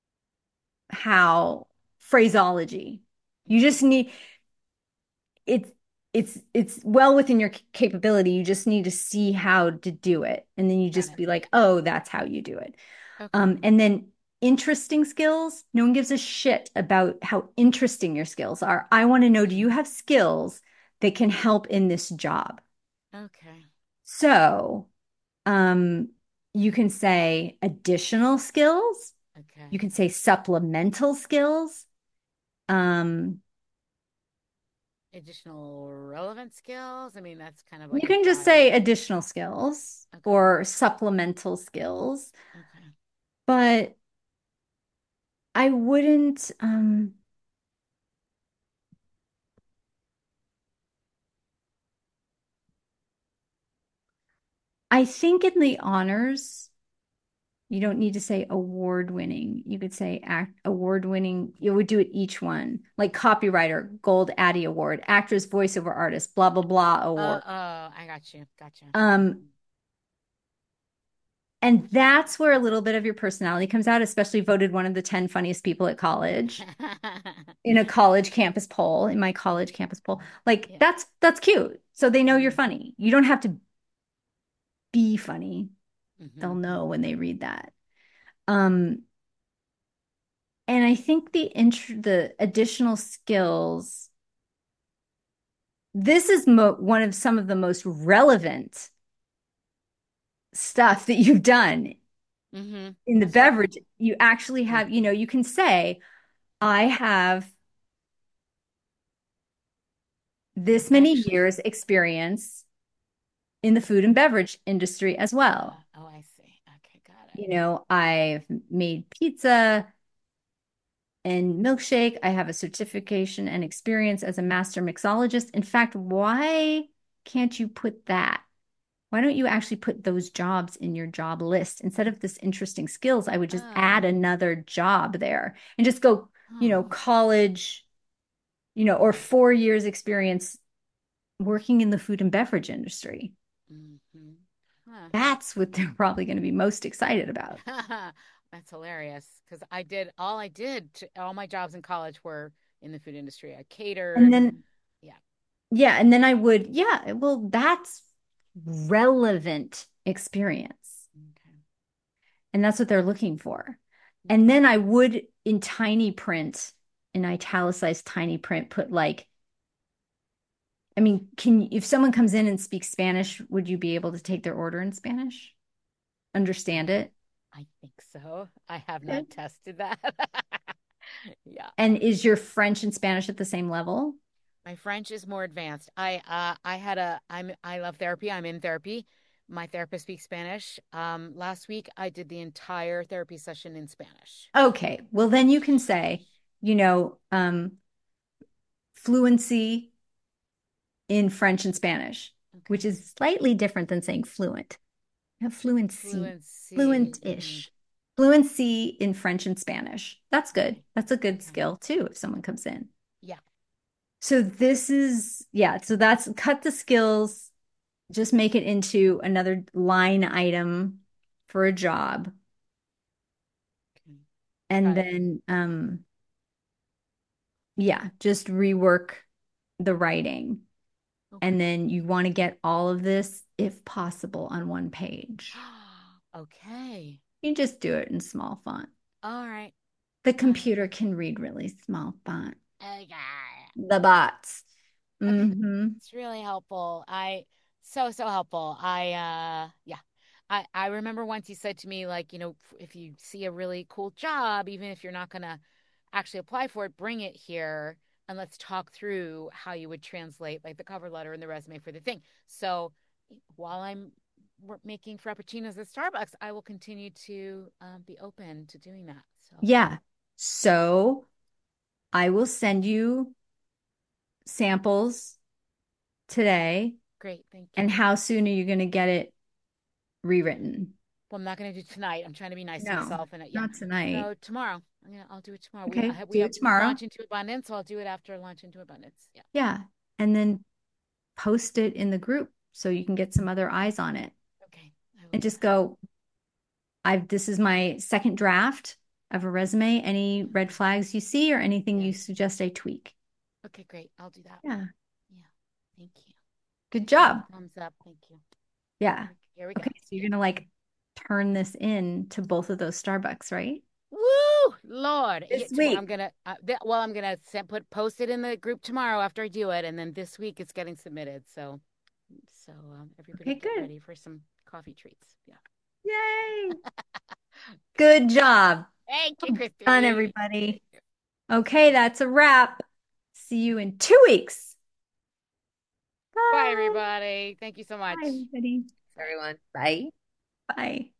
how phraseology. You Okay. just need it's it's well within your capability. You just need to see how to do it. And then you Got just it. be like, oh, that's how you do it. Okay. And then interesting skills, no one gives a shit about how interesting your skills are. I want to know, do you Mm. have skills that can help in this job? Okay. So, um, you can say additional skills, you Okay. can say supplemental skills. Um, Additional relevant skills. I mean, that's kind of you like a can just broad. say additional skills Okay. or supplemental skills, Okay. but I wouldn't, I think in the honors, you don't need to say award winning. You could say act award winning. You would do it each one, like copywriter, Gold Addy Award, actress, voiceover artist, blah, blah, blah award. I got you. Gotcha. Um, and that's where a little bit of your personality comes out, especially voted one of the 10 funniest people at college in a college campus poll, in my college campus poll. Like Yeah. that's cute. So they know you're Mm. funny. You don't have to be funny. They'll Hmm. know when they read that. Um, And I think the additional skills, this is one of some of the most relevant stuff that you've done Mm-hmm. in the That's right. beverage. You actually have, you can say, I have this many Actually, years experience in the food and beverage industry as well. oh, I see. Okay, got it. I've made pizza and milkshake. I have a certification and experience as a master mixologist. In fact, why can't you put that? Why don't you actually put those jobs in your job list? Instead of this interesting skills, I would just add Oh, another job there and just go, oh. college, or 4 years experience working in the food and beverage industry. Mm-hmm. Huh. That's what they're probably going to be most excited about. That's hilarious because all my jobs in college were in the food industry. I And catered. then, Yeah. yeah, and then I would, yeah, well, that's relevant experience. Okay. And that's what they're looking for. And Okay. then I would, in tiny print, in italicized tiny print, put like, I mean, if someone comes in and speaks Spanish, would you be able to take their order in Spanish? Understand it? I think so. I have Okay. not tested that. Yeah. And is your French and Spanish at the same level? My French is more advanced. I love therapy. I'm in therapy. My therapist speaks Spanish. Last week I did the entire therapy session in Spanish. Okay. Well, then you can say, you know, um, fluency in French and Spanish, which Okay. is slightly different than saying fluent. Fluency, Fluency. fluent-ish. Fluency in French and Spanish. That's good. Okay. That's a good Okay. skill too if someone comes in. Yeah. So so that's cut the skills, just make it into another line item for a job. Okay. And Got it. then yeah, just rework the writing. Okay. And then you want to get all of this, if possible, on one page. Okay. You just do it in small font. All right. The All right. computer can read really small font. Okay. The bots. Okay. Mm-hmm. It's really helpful. So helpful. Yeah. I remember once you said to me, like, if you see a really cool job, even if you're not gonna actually apply for it, bring it here and let's talk through how you would translate like the cover letter and the resume for the thing. So while I'm making frappuccinos at Starbucks, I will continue to be open to doing that. So Yeah. So I will send you samples today. great, thank And you. how soon are you going to get it rewritten? Well, I'm not going to do tonight. I'm trying to be nice to No, myself, and yeah. not tonight. So tomorrow, I'll do it tomorrow. Okay, We do have it tomorrow. Launch into Abundance, so I'll do it after Launch into Abundance. Yeah. Yeah. And then post it in the group so you can get some other eyes on it. Okay, I will And do just that. go, this is my second draft of a resume. Any red flags you see or anything Yeah. you suggest I tweak? Okay, great. I'll do that. Yeah. Yeah. Thank you. Good Give me job. a thumbs up. Thank you. Yeah. Here we go. Okay. So you're gonna like turn this in to both of those Starbucks, right? Woo, Lord. Yeah, This well, week. I'm gonna post it in the group tomorrow after I do it, and then this week it's getting submitted. So everybody Okay, get good. ready for some coffee treats. Yeah. Yay. Good job. Thank you, Well done, Christy. everybody. Okay, that's a wrap. See you in 2 weeks. Bye, Bye. everybody. Thank you so Bye, much. everybody. Bye. Everyone. Bye. Bye.